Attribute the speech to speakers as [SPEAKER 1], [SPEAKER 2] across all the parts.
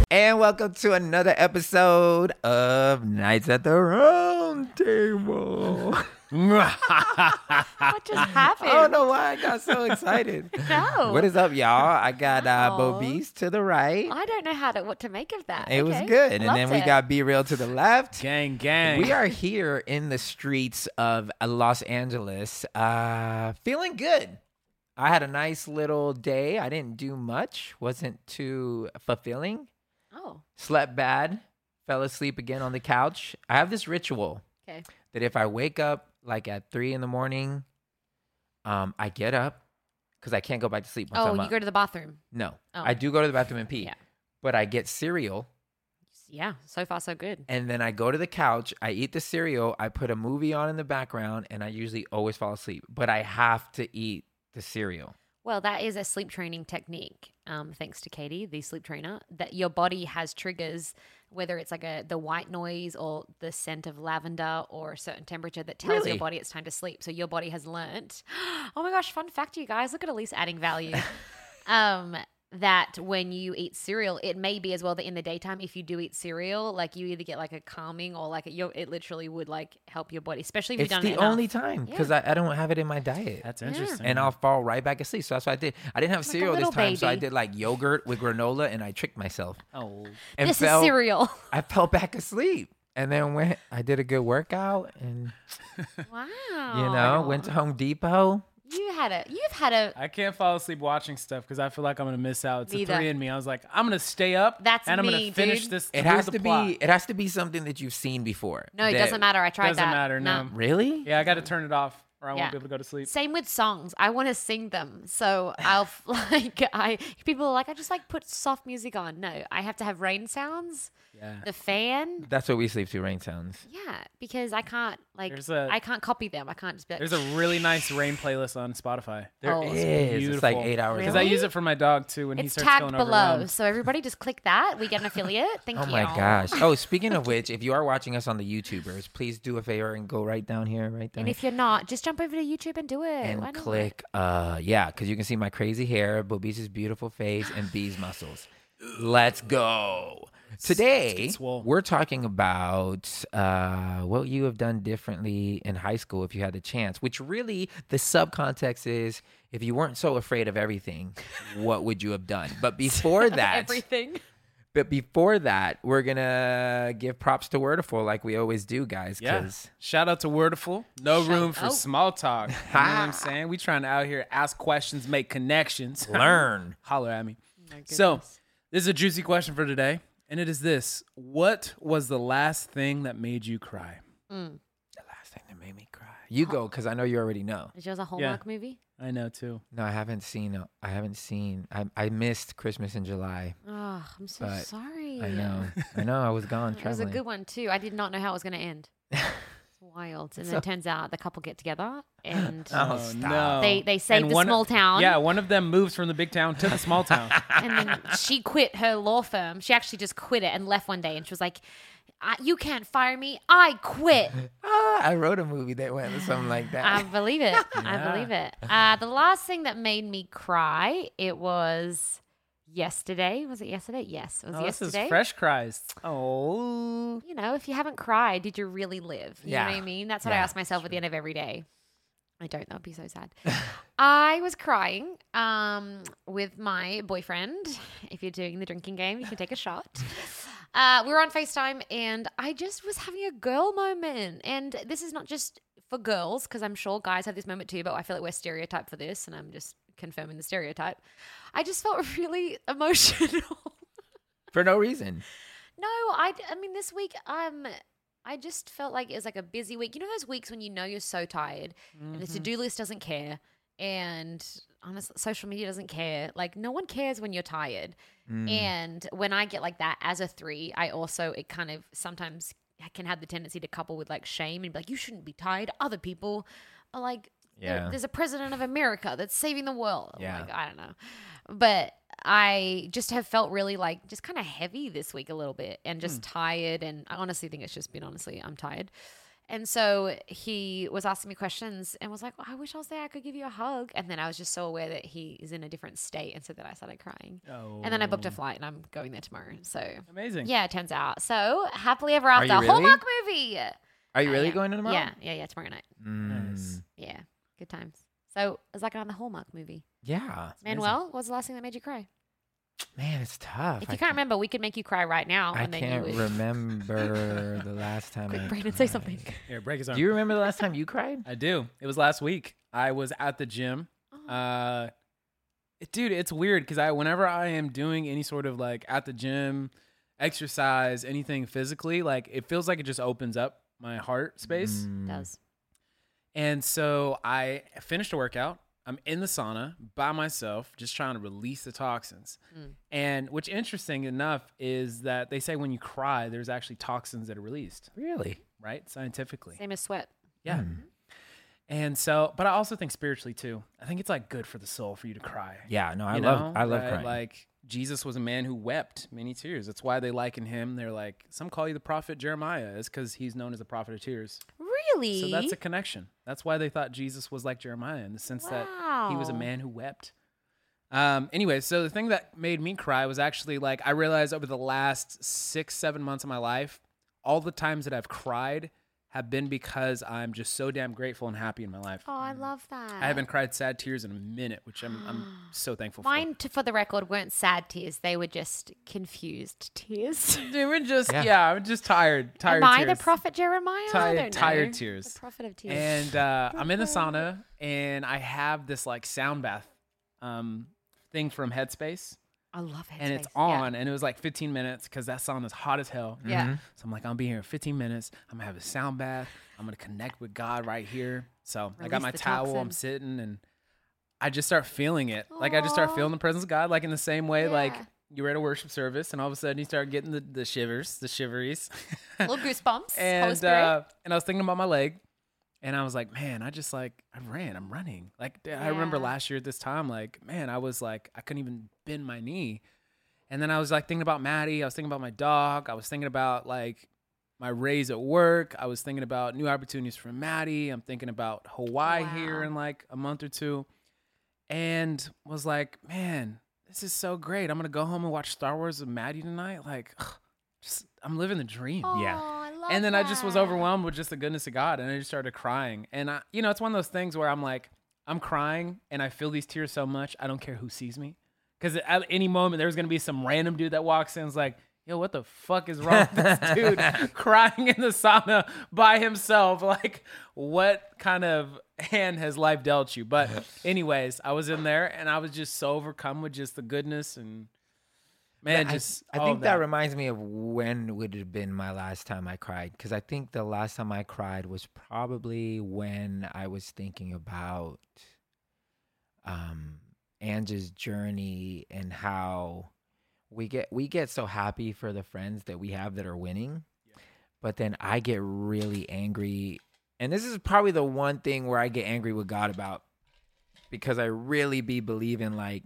[SPEAKER 1] And welcome to another episode of Nights at the Round Table.
[SPEAKER 2] What just happened?
[SPEAKER 1] I don't know why I got so excited.
[SPEAKER 2] No.
[SPEAKER 1] What is up, y'all? I got
[SPEAKER 2] Oh.
[SPEAKER 1] Bobis to the right.
[SPEAKER 2] I don't know what to make of that.
[SPEAKER 1] It was
[SPEAKER 2] Okay.
[SPEAKER 1] good. And
[SPEAKER 2] Loved
[SPEAKER 1] then we
[SPEAKER 2] it.
[SPEAKER 1] got Be Real to the left.
[SPEAKER 3] Gang, gang.
[SPEAKER 1] We are here in the streets of Los Angeles, feeling good. I had a nice little day. I didn't do much. Wasn't too fulfilling.
[SPEAKER 2] Oh,
[SPEAKER 1] Slept bad. Fell asleep again on the couch. I have this ritual
[SPEAKER 2] okay.
[SPEAKER 1] that if I wake up like at 3 a.m, I get up because I can't go back to sleep once
[SPEAKER 2] Oh,
[SPEAKER 1] I'm
[SPEAKER 2] you
[SPEAKER 1] up.
[SPEAKER 2] go to the bathroom.
[SPEAKER 1] No,
[SPEAKER 2] Oh.
[SPEAKER 1] I do go to the bathroom and pee.
[SPEAKER 2] Yeah.
[SPEAKER 1] But I get cereal.
[SPEAKER 2] Yeah, so far so good.
[SPEAKER 1] And then I go to the couch, I eat the cereal, I put a movie on in the background, and I usually always fall asleep. But I have to eat the cereal.
[SPEAKER 2] Well, that is a sleep training technique. Thanks to Katie, the sleep trainer, that your body has triggers, whether it's like the white noise or the scent of lavender or a certain temperature that tells
[SPEAKER 1] Really?
[SPEAKER 2] your body it's time to sleep. So your body has learnt. Oh my gosh, fun fact, you guys! Look at Elise adding value. That when you eat cereal, it may be as well that in the daytime, if you do eat cereal, like you either get like a calming or like it literally would like help your body, especially if
[SPEAKER 1] It's
[SPEAKER 2] you've done
[SPEAKER 1] the
[SPEAKER 2] it enough.
[SPEAKER 1] only time because I don't have it in my diet.
[SPEAKER 3] That's interesting.
[SPEAKER 1] And I'll fall right back asleep. So that's what I did. I didn't have
[SPEAKER 2] Like a
[SPEAKER 1] cereal this
[SPEAKER 2] little
[SPEAKER 1] time, so I
[SPEAKER 2] baby.
[SPEAKER 1] did like yogurt with granola, and I tricked myself.
[SPEAKER 3] oh,
[SPEAKER 1] And
[SPEAKER 2] This is cereal.
[SPEAKER 1] I fell back asleep. And then I did a good workout and,
[SPEAKER 2] Wow.
[SPEAKER 1] went to Home Depot.
[SPEAKER 2] You've had a
[SPEAKER 3] I can't fall asleep watching stuff because I feel like I'm gonna miss out. It's
[SPEAKER 2] Neither.
[SPEAKER 3] a 3 in me. I was like, I'm gonna stay up.
[SPEAKER 2] That's
[SPEAKER 3] and I'm
[SPEAKER 2] me,
[SPEAKER 3] gonna finish
[SPEAKER 2] dude.
[SPEAKER 3] this.
[SPEAKER 1] It
[SPEAKER 3] through
[SPEAKER 1] has
[SPEAKER 3] the
[SPEAKER 1] to
[SPEAKER 3] plot.
[SPEAKER 1] be. It has to be something that you've seen before.
[SPEAKER 2] No, it
[SPEAKER 1] That-
[SPEAKER 2] doesn't matter. I tried
[SPEAKER 3] Doesn't
[SPEAKER 2] that.
[SPEAKER 3] matter. No.
[SPEAKER 1] Really?
[SPEAKER 3] Yeah, I got to turn it off, or I
[SPEAKER 2] Yeah.
[SPEAKER 3] won't be able to go to sleep.
[SPEAKER 2] Same with songs. I want to sing them. So I'll people are like, I just like put soft music on. No, I have to have rain sounds,
[SPEAKER 3] Yeah.
[SPEAKER 2] the fan.
[SPEAKER 1] That's what we sleep to. Rain sounds.
[SPEAKER 2] Yeah, because I can't
[SPEAKER 3] I
[SPEAKER 2] can't copy them. I can't just be like,
[SPEAKER 3] There's a really nice rain playlist on Spotify.
[SPEAKER 1] There
[SPEAKER 2] Oh.
[SPEAKER 1] is. It's like
[SPEAKER 3] Beautiful.
[SPEAKER 1] 8 hours.
[SPEAKER 3] Because
[SPEAKER 1] long.
[SPEAKER 3] I use it for my dog too when he
[SPEAKER 2] it's
[SPEAKER 3] starts
[SPEAKER 2] tagged
[SPEAKER 3] feeling
[SPEAKER 2] below.
[SPEAKER 3] overwhelmed.
[SPEAKER 2] So everybody just click that. We get an affiliate. Thank
[SPEAKER 1] Oh
[SPEAKER 2] you.
[SPEAKER 1] my gosh. Oh, speaking of which, if you are watching us on the YouTubers, please do a favor and go right down here, right down
[SPEAKER 2] And if you're not, just jump over to YouTube and do it.
[SPEAKER 1] and
[SPEAKER 2] Why not?
[SPEAKER 1] click because you can see my crazy hair, Bobis' beautiful face, and B's muscles. Let's go. Today
[SPEAKER 3] swole.
[SPEAKER 1] we're talking about what you have done differently in high school if you had the chance, which really the subcontext is if you weren't so afraid of everything, what would you have done? But before that,
[SPEAKER 2] Everything.
[SPEAKER 1] we're gonna give props to Wordiful like we always do, guys.
[SPEAKER 3] Yeah.
[SPEAKER 1] 'Cause
[SPEAKER 3] Shout out to Wordiful. No room for
[SPEAKER 2] out.
[SPEAKER 3] small talk. You know what I'm saying? We trying to out here ask questions, make connections.
[SPEAKER 1] learn.
[SPEAKER 3] Holler at me.
[SPEAKER 2] My
[SPEAKER 3] So,
[SPEAKER 2] goodness.
[SPEAKER 3] this is a juicy question for today, and it is this: what was the last thing that made you cry?
[SPEAKER 1] The last thing that made me cry. You go, because I know you already know.
[SPEAKER 2] Is yours a Hallmark movie?
[SPEAKER 3] I know too.
[SPEAKER 1] No, I haven't seen. I missed Christmas in July.
[SPEAKER 2] Oh, I'm so
[SPEAKER 1] But
[SPEAKER 2] sorry.
[SPEAKER 1] I know. I was gone
[SPEAKER 2] It was a
[SPEAKER 1] traveling.
[SPEAKER 2] good one too. I did not know how it was going to end. It's wild. And then it turns out the couple get together and
[SPEAKER 1] Oh, stop.
[SPEAKER 3] no!
[SPEAKER 2] they save
[SPEAKER 3] And
[SPEAKER 2] the
[SPEAKER 3] one-
[SPEAKER 2] small town.
[SPEAKER 3] Yeah, one of them moves from the big town to the small town.
[SPEAKER 2] And then she quit her law firm. She actually just quit it and left one day. And she was like, "You can't fire me. I quit."
[SPEAKER 1] I wrote a movie that went with something like that.
[SPEAKER 2] I believe it. I
[SPEAKER 3] Yeah.
[SPEAKER 2] believe it. The last thing that made me cry, it was yesterday. Was it yesterday? Yes, it was
[SPEAKER 3] Oh, this
[SPEAKER 2] yesterday.
[SPEAKER 3] is fresh cries. Oh,
[SPEAKER 2] You know, if you haven't cried, did you really live? You know what I
[SPEAKER 1] Yeah.
[SPEAKER 2] mean? That's what I
[SPEAKER 1] Yeah,
[SPEAKER 2] ask myself at the end of every day. I don't. That would be so sad. I was crying with my boyfriend. If you're doing the drinking game, you can take a shot. We were on FaceTime and I just was having a girl moment. And this is not just for girls, because I'm sure guys have this moment too, but I feel like we're stereotyped for this and I'm just confirming the stereotype. I just felt really emotional.
[SPEAKER 1] For no reason.
[SPEAKER 2] No, I mean, this week, I just felt like it was like a busy week. You know those weeks when you know you're so tired and the to-do list doesn't care and honestly, social media doesn't care. Like, no one cares when you're tired. And when I get like that as a 3, I also, it kind of sometimes can have the tendency to couple with like shame and be like, you shouldn't be tired. Other people are like,
[SPEAKER 1] Yeah.
[SPEAKER 2] there's a president of America that's saving the world.
[SPEAKER 1] Yeah.
[SPEAKER 2] Like, I don't know. But I just have felt really like just kind of heavy this week a little bit and just tired. And I honestly think it's just been I'm tired. And so he was asking me questions and was like, I wish I was there. I could give you a hug. And then I was just so aware that he is in a different state. And so then I started crying.
[SPEAKER 3] Oh.
[SPEAKER 2] And then I booked a flight and I'm going there tomorrow. So
[SPEAKER 3] Amazing.
[SPEAKER 2] yeah, it turns out. So happily ever after.
[SPEAKER 1] you really?
[SPEAKER 2] Hallmark movie.
[SPEAKER 1] Are you really
[SPEAKER 2] Yeah.
[SPEAKER 1] going to tomorrow?
[SPEAKER 2] Yeah, tomorrow night.
[SPEAKER 3] Nice.
[SPEAKER 2] Yeah, good times. So it's like another Hallmark movie.
[SPEAKER 1] Yeah.
[SPEAKER 2] Manuel, what was the last thing that made you cry?
[SPEAKER 1] Man, it's tough.
[SPEAKER 2] If you can't remember, we could make you cry right now.
[SPEAKER 1] I
[SPEAKER 2] and then
[SPEAKER 1] can't
[SPEAKER 2] you would.
[SPEAKER 1] remember the last time.
[SPEAKER 2] Quick,
[SPEAKER 1] I
[SPEAKER 2] Brandon, say
[SPEAKER 1] cried.
[SPEAKER 2] something.
[SPEAKER 3] Here, break his arm.
[SPEAKER 1] Do you remember the last time you cried?
[SPEAKER 3] I do. It was last week. I was at the gym. Dude, it's weird because whenever I am doing any sort of like at the gym, exercise, anything physically, like it feels like it just opens up my heart space.
[SPEAKER 1] Mm.
[SPEAKER 2] It does.
[SPEAKER 3] And so I finished a workout. I'm in the sauna by myself, just trying to release the toxins. And which interesting enough is that they say when you cry, there's actually toxins that are released,
[SPEAKER 1] Really?
[SPEAKER 3] right? Scientifically.
[SPEAKER 2] Same as sweat.
[SPEAKER 3] Yeah. And so, but I also think spiritually too. I think it's like good for the soul for you to cry.
[SPEAKER 1] Yeah. No, I
[SPEAKER 3] You
[SPEAKER 1] love
[SPEAKER 3] know, right?
[SPEAKER 1] crying.
[SPEAKER 3] Like Jesus was a man who wept many tears. That's why they liken him. They're like, some call you the prophet Jeremiah. It's because he's known as the prophet of tears.
[SPEAKER 2] Really?
[SPEAKER 3] So that's a connection. That's why they thought Jesus was like Jeremiah in the sense that he was a
[SPEAKER 2] Wow.
[SPEAKER 3] man who wept. Anyway, so the thing that made me cry was actually like I realized over the last 6-7 months of my life, all the times that I've cried have been because I'm just so damn grateful and happy in my life.
[SPEAKER 2] Oh, I love that.
[SPEAKER 3] I haven't cried sad tears in a minute, which I'm so thankful
[SPEAKER 2] Mine, for the record, weren't sad tears. They were just confused tears.
[SPEAKER 3] for. They were just
[SPEAKER 1] Yeah.
[SPEAKER 3] I'm just tired
[SPEAKER 2] Am I
[SPEAKER 3] tears.
[SPEAKER 2] the prophet Jeremiah? I don't know.
[SPEAKER 3] Tired tears.
[SPEAKER 2] The prophet of tears.
[SPEAKER 3] And I'm in the sauna, and I have this like sound bath thing from Headspace,
[SPEAKER 2] I love it.
[SPEAKER 3] and it's on, and it was like 15 minutes because that sauna's hot as hell.
[SPEAKER 2] Yeah.
[SPEAKER 3] So I'm like, I'll be here in 15 minutes. I'm gonna have a sound bath. I'm gonna connect with God right here. So I got
[SPEAKER 2] Release
[SPEAKER 3] my
[SPEAKER 2] the
[SPEAKER 3] towel. I'm
[SPEAKER 2] toxin.
[SPEAKER 3] sitting, and I just start feeling it. Like I just start
[SPEAKER 2] Aw.
[SPEAKER 3] feeling the presence of God, like in the same way, like
[SPEAKER 2] Yeah.
[SPEAKER 3] you were at a worship service, and all of a sudden you start getting the shivers, the shiveries.
[SPEAKER 2] Little goosebumps. Holy
[SPEAKER 3] and
[SPEAKER 2] Spirit.
[SPEAKER 3] and I was thinking about my leg, and I was like, man, I just like I'm running. Like I remember
[SPEAKER 2] Yeah.
[SPEAKER 3] last year at this time, like man, I was like I couldn't even bend my knee, and then I was like thinking about Maddie. I was thinking about my dog. I was thinking about like my raise at work. I was thinking about new opportunities for Maddie. I'm thinking about Hawaii here
[SPEAKER 2] Wow.
[SPEAKER 3] in like a month or two, and was like, man, this is so great. I'm gonna go home and watch Star Wars with Maddie tonight. Like, just I'm living the dream.
[SPEAKER 1] Yeah.
[SPEAKER 2] Oh, I love
[SPEAKER 3] And then I just was
[SPEAKER 2] that.
[SPEAKER 3] overwhelmed with just the goodness of God, and I just started crying. And I, it's one of those things where I'm like, I'm crying, and I feel these tears so much, I don't care who sees me, because at any moment there's gonna be some random dude that walks in, and is like, yo, what the fuck is wrong with this dude crying in the sauna by himself? Like, what kind of hand has life dealt you? But anyways, I was in there, and I was just so overcome with just the goodness and. Man,
[SPEAKER 1] I-
[SPEAKER 3] just
[SPEAKER 1] I
[SPEAKER 3] all
[SPEAKER 1] think
[SPEAKER 3] of
[SPEAKER 1] that reminds me of when would have been my last time I cried, because I think the last time I cried was probably when I was thinking about Angie's journey and how we get so happy for the friends that we have that are winning, but then I get really angry, and this is probably the one thing where I get angry with God about, because I really be believing like,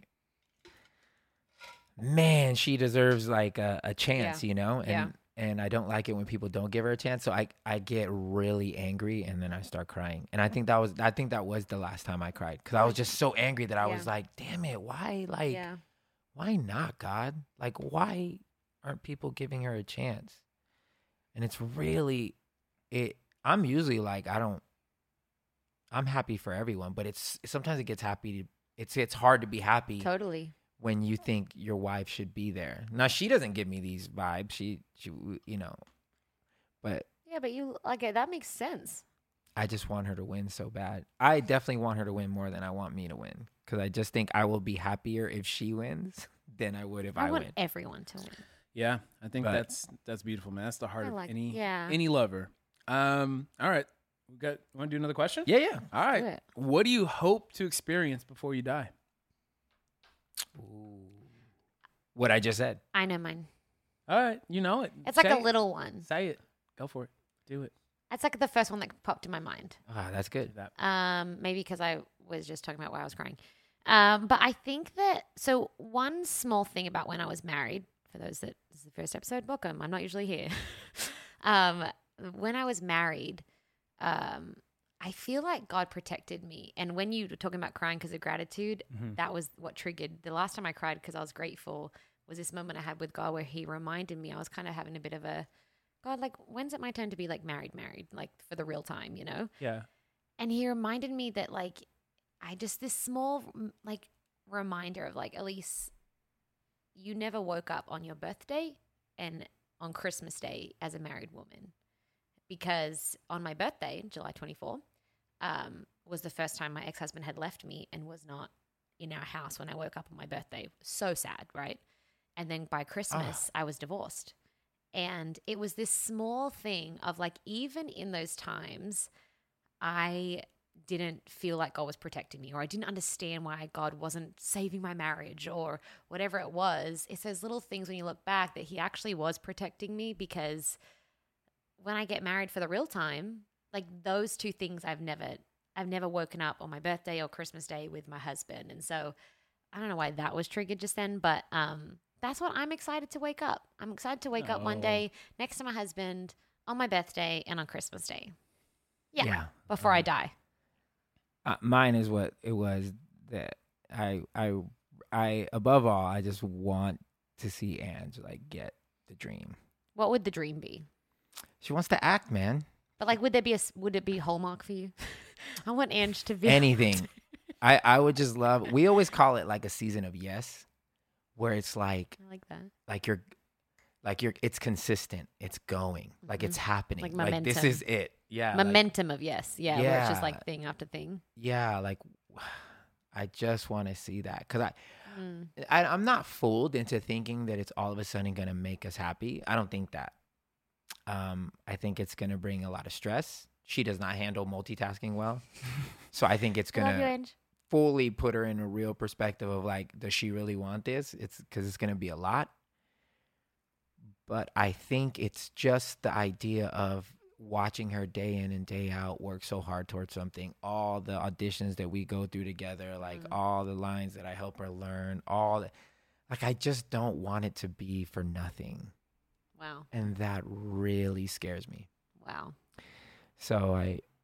[SPEAKER 1] man, she deserves like a chance,
[SPEAKER 2] Yeah.
[SPEAKER 1] you know? And
[SPEAKER 2] Yeah.
[SPEAKER 1] and I don't like it when people don't give her a chance. So I get really angry, and then I start crying. And I think that was the last time I cried, because I was just so angry that I was
[SPEAKER 2] Yeah.
[SPEAKER 1] like, damn it, why
[SPEAKER 2] Yeah.
[SPEAKER 1] why not, God? Like, why aren't people giving her a chance? And it's really I'm usually like, I'm happy for everyone, but sometimes it gets it's hard to be happy
[SPEAKER 2] Totally.
[SPEAKER 1] when you think your wife should be there. Now, she doesn't give me these vibes. She but
[SPEAKER 2] Yeah, but you like it. That makes sense.
[SPEAKER 1] I just want her to win so bad. I definitely want her to win more than I want me to win, because I just think I will be happier if she wins than I would if I
[SPEAKER 2] want
[SPEAKER 1] win.
[SPEAKER 2] everyone to win.
[SPEAKER 3] Yeah, I think
[SPEAKER 1] But-
[SPEAKER 3] that's beautiful, man. That's the heart
[SPEAKER 2] I
[SPEAKER 3] of
[SPEAKER 2] like-
[SPEAKER 3] any
[SPEAKER 2] yeah.
[SPEAKER 3] any lover. All right, want to do another question?
[SPEAKER 1] Yeah.
[SPEAKER 3] All right.
[SPEAKER 2] Do it.
[SPEAKER 3] What do you hope to experience before you die?
[SPEAKER 1] What I just said.
[SPEAKER 2] I know mine.
[SPEAKER 3] All right, you know it.
[SPEAKER 2] It's like
[SPEAKER 3] Say
[SPEAKER 2] a
[SPEAKER 3] it.
[SPEAKER 2] little one.
[SPEAKER 3] Say it. Go for it. Do it.
[SPEAKER 2] It's like the first one that popped in my mind.
[SPEAKER 1] Ah, that's
[SPEAKER 3] Do
[SPEAKER 1] good.
[SPEAKER 3] that.
[SPEAKER 2] Maybe because I was just talking about why I was crying. But I think that one small thing about when I was married, for those that this is the first episode, welcome. I'm not usually here. When I was married, I feel like God protected me. And when you were talking about crying because of gratitude, that was what triggered. The last time I cried because I was grateful was this moment I had with God where he reminded me I was kind of having a bit of a, God, like, when's it my turn to be like married, like for the real time, you know?
[SPEAKER 3] Yeah.
[SPEAKER 2] And he reminded me that like, this small like reminder of like, Elise, you never woke up on your birthday and on Christmas Day as a married woman. Because on my birthday, July 24, was the first time my ex-husband had left me and was not in our house when I woke up on my birthday. So sad, right? And then by Christmas, I was divorced. And it was this small thing of like, even in those times, I didn't feel like God was protecting me, or I didn't understand why God wasn't saving my marriage or whatever it was. It's those little things when you look back that he actually was protecting me, because when I get married for the real time, like those two things I've never woken up on my birthday or Christmas Day with my husband. And so I don't know why that was triggered just then, but that's what I'm excited to wake up. I'm excited to wake up one day next to my husband on my birthday and on Christmas Day. Yeah. Before I die.
[SPEAKER 1] Mine is what it was that I above all, I just want to see Ange like get the dream.
[SPEAKER 2] What would the dream be?
[SPEAKER 1] She wants to act, man.
[SPEAKER 2] But like, would it be Hallmark for you? I want Ange to be
[SPEAKER 1] anything. I would just love. We always call it like a season of yes, where it's like
[SPEAKER 2] I like that.
[SPEAKER 1] Like you're. It's consistent. It's going. Like it's happening.
[SPEAKER 2] Like
[SPEAKER 1] Like this
[SPEAKER 2] momentum.
[SPEAKER 1] is it. Yeah.
[SPEAKER 2] Momentum of yes. Yeah. Where it's just
[SPEAKER 1] Yeah.
[SPEAKER 2] like thing after thing.
[SPEAKER 1] Yeah. Like I just want to see that, because I'm not fooled into thinking that it's all of a sudden gonna make us happy. I don't think that. I think it's gonna bring a lot of stress. She does not handle multitasking well, so I think it's
[SPEAKER 2] Love you,
[SPEAKER 1] gonna
[SPEAKER 2] Ange.
[SPEAKER 1] fully put her in a real perspective of like, does she really want this? It's because it's gonna be a lot. But I think it's just the idea of watching her day in and day out work so hard towards something. All the auditions that we go through together, like all the lines that I help her learn, like I just don't want it to be for nothing.
[SPEAKER 2] Wow.
[SPEAKER 1] And that really scares me.
[SPEAKER 2] Wow.
[SPEAKER 1] So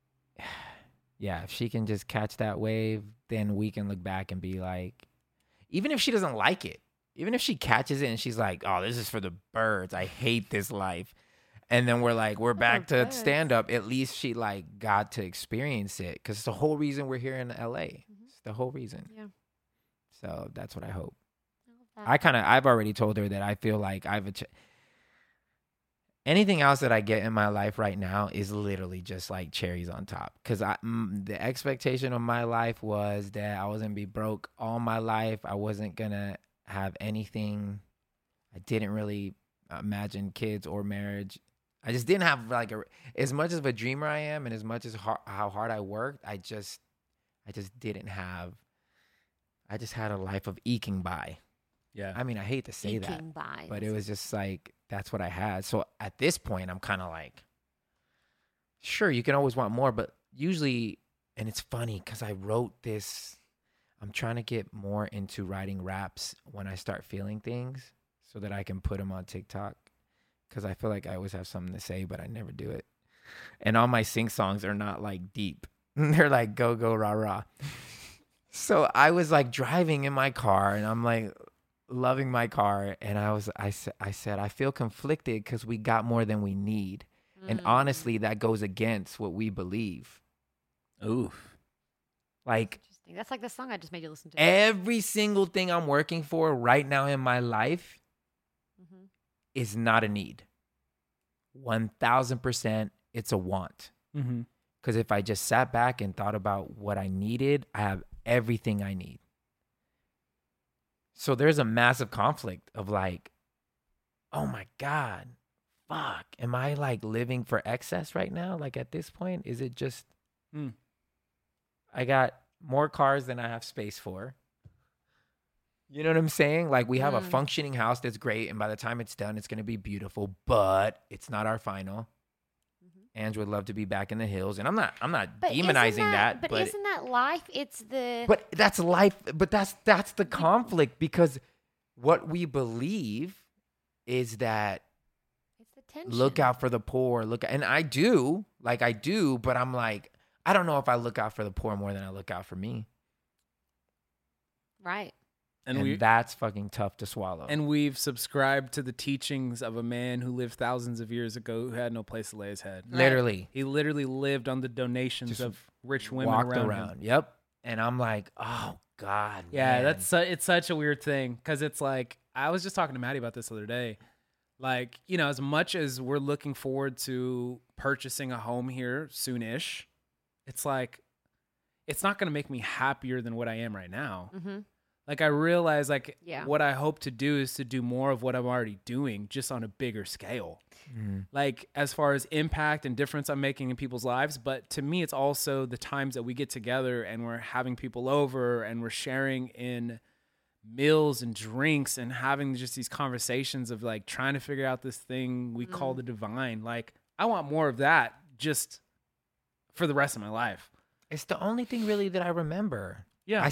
[SPEAKER 1] if she can just catch that wave, then we can look back and be like, even if she doesn't like it, even if she catches it and she's like, oh, this is for the birds, I hate this life. And then we're back to
[SPEAKER 2] birds.
[SPEAKER 1] stand up. At least she like got to experience it, because it's the whole reason we're here in LA. It's the whole reason.
[SPEAKER 2] Yeah.
[SPEAKER 1] So that's what I hope.
[SPEAKER 2] I love that.
[SPEAKER 1] I've already told her that I feel like anything else that I get in my life right now is literally just like cherries on top. Because the expectation of my life was that I was going to be broke all my life. I wasn't going to have anything. I didn't really imagine kids or marriage. I just didn't have like as much of a dreamer I am, and as much as how hard I worked, I just didn't have. I just had a life of eking by.
[SPEAKER 3] Yeah.
[SPEAKER 1] I mean, I hate to say that,
[SPEAKER 2] Eking by.
[SPEAKER 1] but it was just like, that's what I had. So at this point, I'm kind of like, sure, you can always want more, but usually, and it's funny because I wrote this, I'm trying to get more into writing raps when I start feeling things so that I can put them on TikTok, because I feel like I always have something to say, but I never do it. And all my sing songs are not like deep. They're like go, go, rah, rah. So I was like driving in my car, and I'm like, loving my car, and I said I feel conflicted because we got more than we need, and honestly that goes against what we believe.
[SPEAKER 3] Oof.
[SPEAKER 1] Like
[SPEAKER 2] Interesting. That's like the song I just made you listen to.
[SPEAKER 1] every single thing I'm working for right now in my life
[SPEAKER 2] Mhm.
[SPEAKER 1] is not a need. 1000% it's a want.
[SPEAKER 3] Mm-hmm.
[SPEAKER 1] Because if I just sat back and thought about what I needed, I have everything I need. So there's a massive conflict of like, oh my God, fuck. Am I like living for excess right now? Like at this point, is it just, I got more cars than I have space for. You know what I'm saying? Like we have a functioning house that's great, and by the time it's done, it's going to be beautiful, but it's not our final. Ange would love to be back in the hills, and I'm not
[SPEAKER 2] But
[SPEAKER 1] demonizing
[SPEAKER 2] isn't
[SPEAKER 1] that,
[SPEAKER 2] But isn't that life? It's the.
[SPEAKER 1] but that's life. But that's the conflict, because what we believe is that
[SPEAKER 2] It's the Attention.
[SPEAKER 1] look out for the poor. And I do, but I'm like, I don't know if I look out for the poor more than I look out for me.
[SPEAKER 2] Right.
[SPEAKER 1] And that's fucking tough to swallow.
[SPEAKER 3] And we've subscribed to the teachings of a man who lived thousands of years ago who had no place to lay his head.
[SPEAKER 1] Literally.
[SPEAKER 3] He literally lived on the donations
[SPEAKER 1] Just
[SPEAKER 3] of rich women
[SPEAKER 1] walked
[SPEAKER 3] around him.
[SPEAKER 1] Yep. And I'm like, oh God.
[SPEAKER 3] Yeah,
[SPEAKER 1] man.
[SPEAKER 3] it's such a weird thing because it's like, I was just talking to Maddie about this the other day. Like, you know, as much as we're looking forward to purchasing a home here soonish, it's like, it's not going to make me happier than what I am right now.
[SPEAKER 2] Mm-hmm.
[SPEAKER 3] Like, I realize, like,
[SPEAKER 2] Yeah.
[SPEAKER 3] what I hope to do is to do more of what I'm already doing, just on a bigger scale.
[SPEAKER 1] Mhm.
[SPEAKER 3] Like, as far as impact and difference I'm making in people's lives. But to me, it's also the times that we get together and we're having people over and we're sharing in meals and drinks and having just these conversations of, like, trying to figure out this thing we call the divine. Like, I want more of that just for the rest of my life.
[SPEAKER 1] It's the only thing really that I remember.
[SPEAKER 3] Yeah.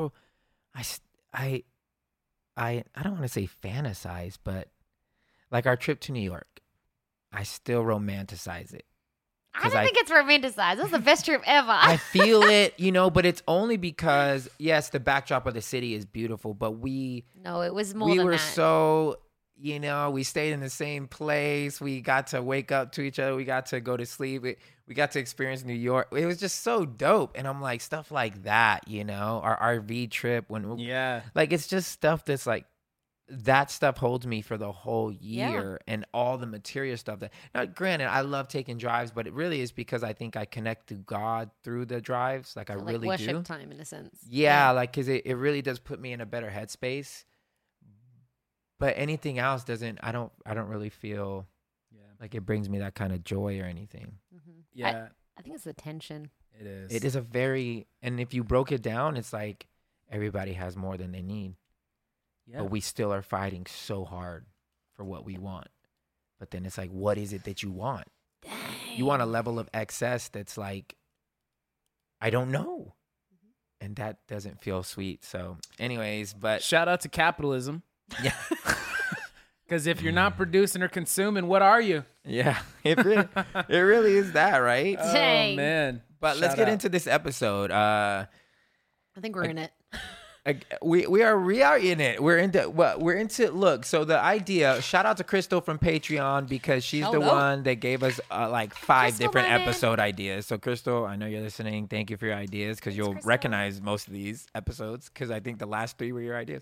[SPEAKER 1] I don't want to say fantasize, but like our trip to New York, I still romanticize it.
[SPEAKER 2] I
[SPEAKER 1] 'Cause
[SPEAKER 2] don't think it's romanticized. That's the best trip ever.
[SPEAKER 1] I feel it, but it's only because, yes, the backdrop of the city is beautiful, but
[SPEAKER 2] no, it was more
[SPEAKER 1] we
[SPEAKER 2] than
[SPEAKER 1] were
[SPEAKER 2] that.
[SPEAKER 1] so, we stayed in the same place. We got to wake up to each other. We got to go to sleep. We got to experience New York. It was just so dope. And I'm like, stuff like that, our RV trip
[SPEAKER 3] Yeah.
[SPEAKER 1] like, it's just stuff that's like, that stuff holds me for the whole year, and all the material stuff that, now, granted, I love taking drives, but it really is because I think I connect to God through the drives. Like, I
[SPEAKER 2] So,
[SPEAKER 1] really
[SPEAKER 2] worship
[SPEAKER 1] do.
[SPEAKER 2] time in a sense.
[SPEAKER 1] Yeah, like, because it really does put me in a better headspace. But anything else I don't really feel like it brings me that kind of joy or anything.
[SPEAKER 2] Mm-hmm.
[SPEAKER 3] Yeah.
[SPEAKER 2] I think it's the tension.
[SPEAKER 3] It is.
[SPEAKER 1] It is and if you broke it down, it's like everybody has more than they need.
[SPEAKER 3] Yeah.
[SPEAKER 1] But we still are fighting so hard for what we want. But then it's like, what is it that you want?
[SPEAKER 2] Dang.
[SPEAKER 1] You want a level of excess that's like, I don't know. And that doesn't feel sweet. So anyways, but
[SPEAKER 3] Shout out to capitalism.
[SPEAKER 1] yeah.
[SPEAKER 3] Because if you're not producing or consuming, what are you?
[SPEAKER 1] Yeah, it really is that, right?
[SPEAKER 2] Dang.
[SPEAKER 3] Oh, man.
[SPEAKER 1] But let's
[SPEAKER 3] Shout
[SPEAKER 1] get
[SPEAKER 3] out.
[SPEAKER 1] into this episode.
[SPEAKER 2] I think we're in it.
[SPEAKER 1] We are in it. We're into look. So the idea. Shout out to Crystal from Patreon because she's
[SPEAKER 2] Shout
[SPEAKER 1] the
[SPEAKER 2] out.
[SPEAKER 1] one that gave us like 5
[SPEAKER 2] Crystal,
[SPEAKER 1] different
[SPEAKER 2] my man.
[SPEAKER 1] episode ideas. So Crystal, I know you're listening. Thank you for your ideas because you'll
[SPEAKER 2] Crystal.
[SPEAKER 1] recognize most of these episodes because I think the last 3 were your ideas.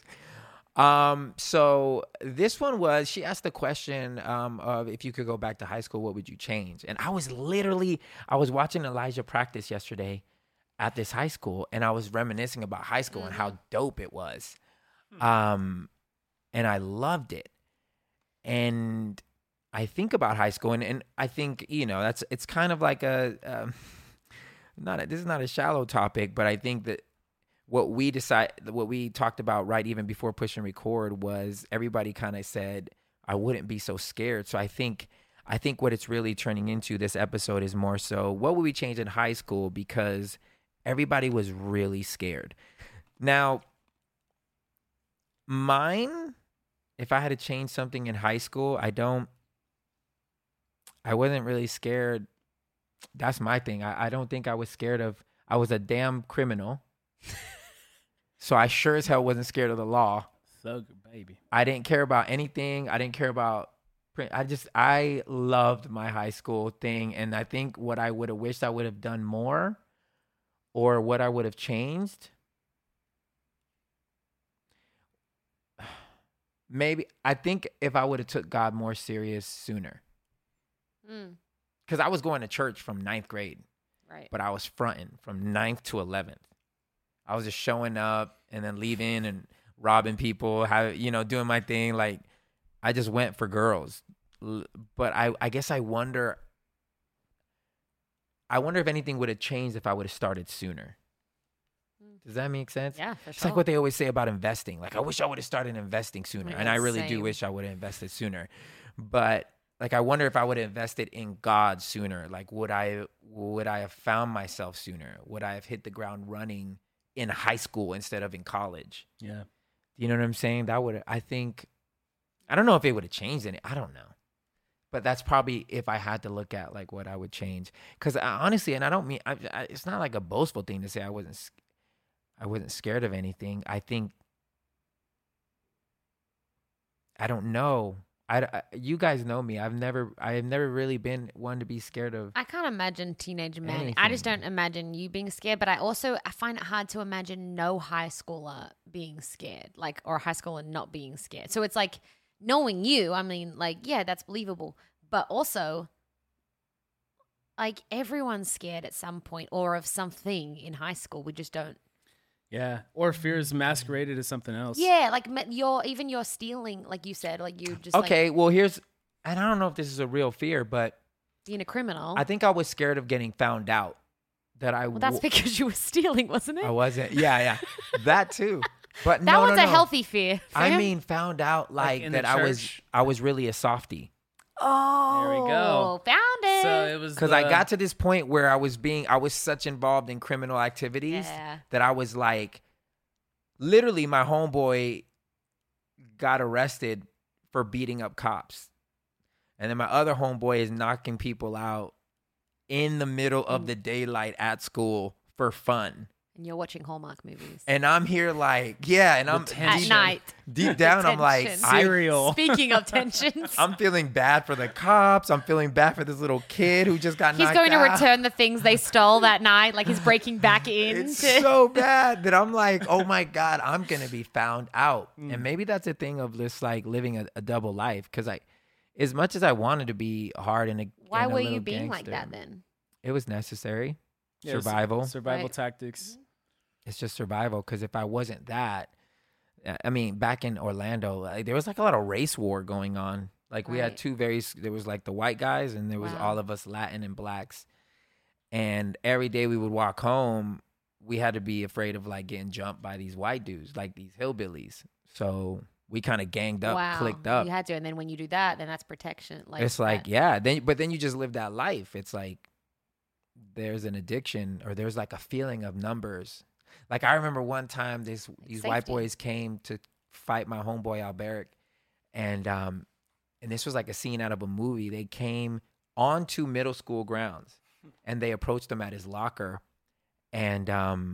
[SPEAKER 1] So this one was, she asked the question of if you could go back to high school, what would you change? And I was watching Elijah practice yesterday at this high school, and I was reminiscing about high school and how dope it was. And I loved it. And I think about high school, and I think, it's kind of like this is not a shallow topic, but I think that what we talked about right even before pushing record was everybody kind of said, I wouldn't be so scared. So I think what it's really turning into this episode is more so, what would we change in high school? Because everybody was really scared. Now, mine, if I had to change something in high school, I wasn't really scared. That's my thing. I don't think I was scared I was a damn criminal. So I sure as hell wasn't scared of the law.
[SPEAKER 3] Thug baby.
[SPEAKER 1] I didn't care about anything. I didn't care about print. I loved my high school thing. And I think what I would have wished I would have done more, or what I would have changed, maybe, I think if I would have took God more serious sooner. Because I was going to church from 9th grade.
[SPEAKER 2] Right.
[SPEAKER 1] But I was fronting from 9th to 11th. I was just showing up and then leaving and robbing people, doing my thing. Like, I just went for girls. But I guess I wonder if anything would have changed if I would have started sooner. Does that make sense?
[SPEAKER 2] Yeah, for
[SPEAKER 1] It's
[SPEAKER 2] sure.
[SPEAKER 1] like what they always say about investing. Like, I wish I would have started investing sooner.
[SPEAKER 2] Yeah,
[SPEAKER 1] And I really do
[SPEAKER 2] same.
[SPEAKER 1] wish I would have invested sooner. But like, I wonder if I would have invested in God sooner. Like, would I have found myself sooner? Would I have hit the ground running in high school instead of in college?
[SPEAKER 3] Yeah.
[SPEAKER 1] You know what I'm saying? I don't know if it would have changed any. I don't know. But that's probably if I had to look at like what I would change. Because honestly, and I don't mean it's not like a boastful thing to say I wasn't scared of anything. I think I don't know. You guys know me. I have never really been one to be scared of.
[SPEAKER 2] I can't imagine teenage men. I just don't imagine you being scared. But I find it hard to imagine no high schooler being scared, like, or a high schooler not being scared. So it's like, knowing you, I mean, like, yeah, that's believable. But also, like, everyone's scared at some point or of something in high school. We just don't.
[SPEAKER 3] Yeah, or fear is masqueraded as something else.
[SPEAKER 2] Yeah, like you're stealing, like you said, like you just
[SPEAKER 1] Okay,
[SPEAKER 2] like,
[SPEAKER 1] well and I don't know if this is a real fear, but
[SPEAKER 2] being a criminal.
[SPEAKER 1] I think I was scared of getting found out.
[SPEAKER 2] Well, that's because you were stealing, wasn't it?
[SPEAKER 1] I wasn't. Yeah, that too. But
[SPEAKER 2] that one's
[SPEAKER 1] no.
[SPEAKER 2] a healthy fear.
[SPEAKER 1] I mean, found out like
[SPEAKER 3] in
[SPEAKER 1] that
[SPEAKER 3] the
[SPEAKER 1] I was really a softie.
[SPEAKER 2] Oh,
[SPEAKER 3] There we go.
[SPEAKER 2] Found it.
[SPEAKER 3] So it was
[SPEAKER 1] Because I got to this point where I was such involved in criminal activities that I was like, literally my homeboy got arrested for beating up cops. And then my other homeboy is knocking people out in the middle of the daylight at school for fun.
[SPEAKER 2] And you're watching Hallmark movies.
[SPEAKER 1] And I'm here like, yeah, and I'm
[SPEAKER 2] At night.
[SPEAKER 1] deep down, I'm like,
[SPEAKER 2] Tension.
[SPEAKER 3] Serial.
[SPEAKER 2] Speaking of tensions.
[SPEAKER 1] I'm feeling bad for the cops. I'm feeling bad for this little kid who just got
[SPEAKER 2] He's
[SPEAKER 1] knocked
[SPEAKER 2] going to
[SPEAKER 1] out.
[SPEAKER 2] return the things they stole that night. Like he's breaking back in.
[SPEAKER 1] It's so bad that I'm like, oh my God, I'm going to be found out. And maybe that's a thing of just like living a double life. Because as much as I wanted to be hard and
[SPEAKER 2] Why
[SPEAKER 1] and a
[SPEAKER 2] were
[SPEAKER 1] little
[SPEAKER 2] you being like
[SPEAKER 1] gangster,
[SPEAKER 2] that then?
[SPEAKER 1] It was necessary.
[SPEAKER 3] Yeah,
[SPEAKER 1] Survival.
[SPEAKER 3] Survival
[SPEAKER 2] Right.
[SPEAKER 3] tactics.
[SPEAKER 1] It's just survival. Because if I wasn't that, I mean, back in Orlando, like, there was like a lot of race war going on. Like we had
[SPEAKER 2] Right.
[SPEAKER 1] there was like the white guys and there was
[SPEAKER 2] Wow.
[SPEAKER 1] all of us Latin and blacks. And every day we would walk home, we had to be afraid of like getting jumped by these white dudes, like these hillbillies. So we kind of ganged up,
[SPEAKER 2] Wow.
[SPEAKER 1] clicked up.
[SPEAKER 2] You had to. And then when you do that, then that's protection. Like
[SPEAKER 1] It's like,
[SPEAKER 2] that.
[SPEAKER 1] yeah. Then you just live that life. It's like there's an addiction or there's like a feeling of numbers. Like I remember one time these white
[SPEAKER 2] safety.
[SPEAKER 1] boys came to fight my homeboy Alberic, and this was like a scene out of a movie. They came onto middle school grounds, and they approached him at his locker, and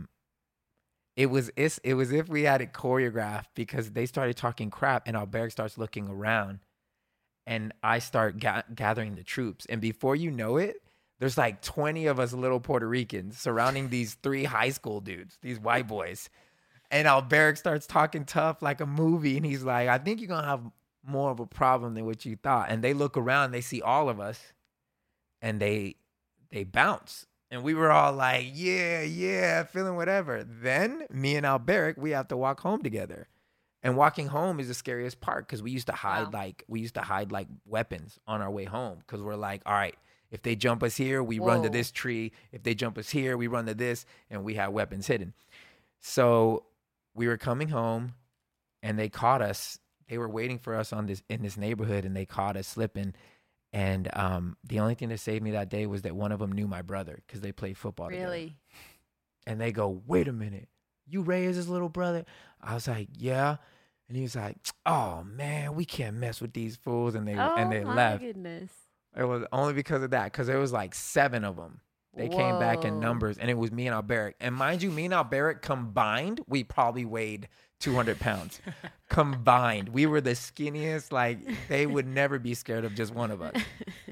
[SPEAKER 1] it was as if we had it choreographed because they started talking crap, and Alberic starts looking around, and I start gathering the troops, and before you know it, there's like 20 of us little Puerto Ricans surrounding these 3 high school dudes, these white boys. And Alberic starts talking tough like a movie. And he's like, I think you're going to have more of a problem than what you thought. And they look around, they see all of us, and they bounce. And we were all like, yeah, feeling whatever. Then me and Alberic, we have to walk home together. And walking home is the scariest part because we used to hide like weapons on our way home because we're like, all right, if they jump us here, we run to this tree. If they jump us here, we run to this, and we have weapons hidden. So we were coming home, and they caught us. They were waiting for us in this neighborhood, and they caught us slipping. And the only thing that saved me that day was that one of them knew my brother because they played football together.
[SPEAKER 2] Really?
[SPEAKER 1] And they go, wait a minute, you Ray is his little brother? I was like, yeah. And he was like, oh man, we can't mess with these fools. And they
[SPEAKER 2] my
[SPEAKER 1] left.
[SPEAKER 2] Goodness.
[SPEAKER 1] It was only because of that, because there was like 7 of them. They came back in
[SPEAKER 2] Whoa.
[SPEAKER 1] numbers, and it was me and Alberic. And mind you, me and Alberic combined, we probably weighed 200 pounds. Combined. We were the skinniest. Like, they would never be scared of just one of us.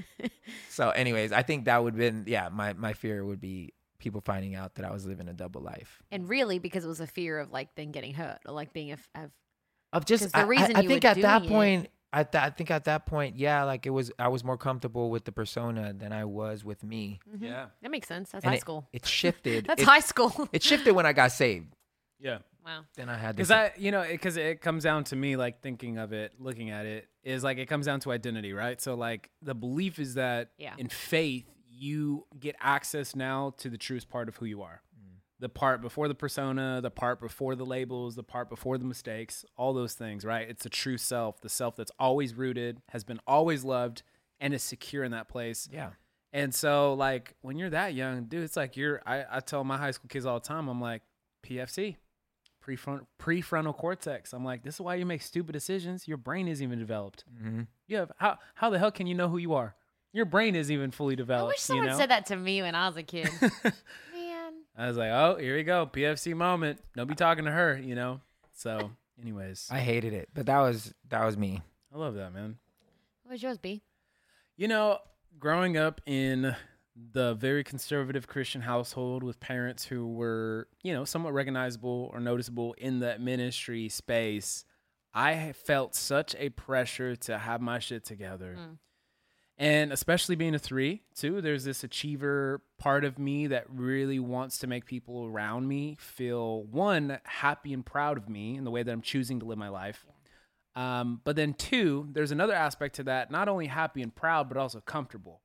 [SPEAKER 1] So anyways, I think that would have been, my fear would be people finding out that I was living a double life.
[SPEAKER 2] And really, because it was a fear of like then getting hurt or like being
[SPEAKER 1] Of just,
[SPEAKER 2] 'Cause the reason
[SPEAKER 1] I
[SPEAKER 2] you
[SPEAKER 1] think
[SPEAKER 2] were
[SPEAKER 1] at that
[SPEAKER 2] doing
[SPEAKER 1] point, I think at that point, yeah, like I was more comfortable with the persona than I was with me.
[SPEAKER 3] Yeah.
[SPEAKER 2] That makes sense. That's
[SPEAKER 1] And
[SPEAKER 2] high school.
[SPEAKER 1] It shifted.
[SPEAKER 2] That's high school.
[SPEAKER 1] It shifted when I got saved.
[SPEAKER 3] Yeah.
[SPEAKER 2] Wow.
[SPEAKER 1] Then I had this.
[SPEAKER 3] Because it comes down to me, like thinking of it, looking at it, is like it comes down to identity, right? So like the belief is that in faith, you get access now to the truest part of who you are. The part before the persona, the part before the labels, the part before the mistakes, all those things, right? It's the true self, the self that's always rooted, has been always loved, and is secure in that place.
[SPEAKER 1] Yeah.
[SPEAKER 3] And so, like, when you're that young, dude, it's like I tell my high school kids all the time, I'm like, PFC, prefrontal cortex. I'm like, this is why you make stupid decisions. Your brain isn't even developed.
[SPEAKER 1] Mm-hmm.
[SPEAKER 3] You have how the hell can you know who you are? Your brain isn't even fully
[SPEAKER 2] I
[SPEAKER 3] developed.
[SPEAKER 2] wish someone
[SPEAKER 3] you know?
[SPEAKER 2] said that to me when I was a kid. Man.
[SPEAKER 3] I was like, oh, here we go, PFC moment. Don't be talking to her, you know. So, anyways,
[SPEAKER 1] I hated it, but that was me.
[SPEAKER 3] I love that, man.
[SPEAKER 2] What was yours, B?
[SPEAKER 3] You know, growing up in the very conservative Christian household with parents who were, you know, somewhat recognizable or noticeable in that ministry space, I felt such a pressure to have my shit together. And especially being a 3, too, there's this achiever part of me that really wants to make people around me feel, 1, happy and proud of me in the way that I'm choosing to live my life. But then 2, there's another aspect to that, not only happy and proud, but also comfortable.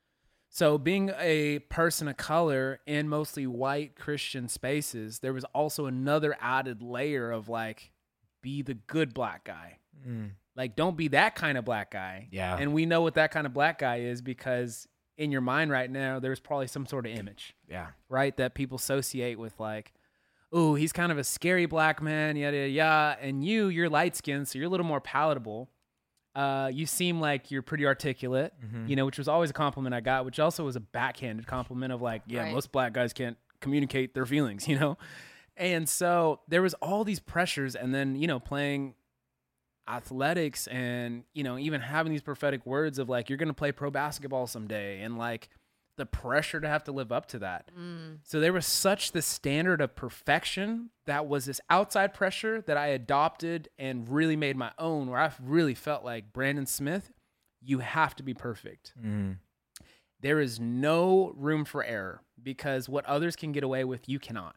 [SPEAKER 3] So being a person of color in mostly white Christian spaces, there was also another added layer of like, be the good black guy. Like, don't be that kind of black guy.
[SPEAKER 1] Yeah.
[SPEAKER 3] And we know what that kind of black guy is because in your mind right now, there's probably some sort of image,
[SPEAKER 1] Yeah.
[SPEAKER 3] right? That people associate with like, oh, he's kind of a scary black man, yada, yada, yada. And you're light skinned, so you're a little more palatable. You seem like you're pretty articulate, you know, which was always a compliment I got, which also was a backhanded compliment of like, yeah,
[SPEAKER 2] Right.
[SPEAKER 3] most black guys can't communicate their feelings, you know? And so there was all these pressures, and then, you know, playing athletics and, you know, even having these prophetic words of like, you're going to play pro basketball someday, and like the pressure to have to live up to that. So there was such the standard of perfection that was this outside pressure that I adopted and really made my own, where I really felt like, Brandon Smith, you have to be perfect. There is no room for error, because what others can get away with, you cannot.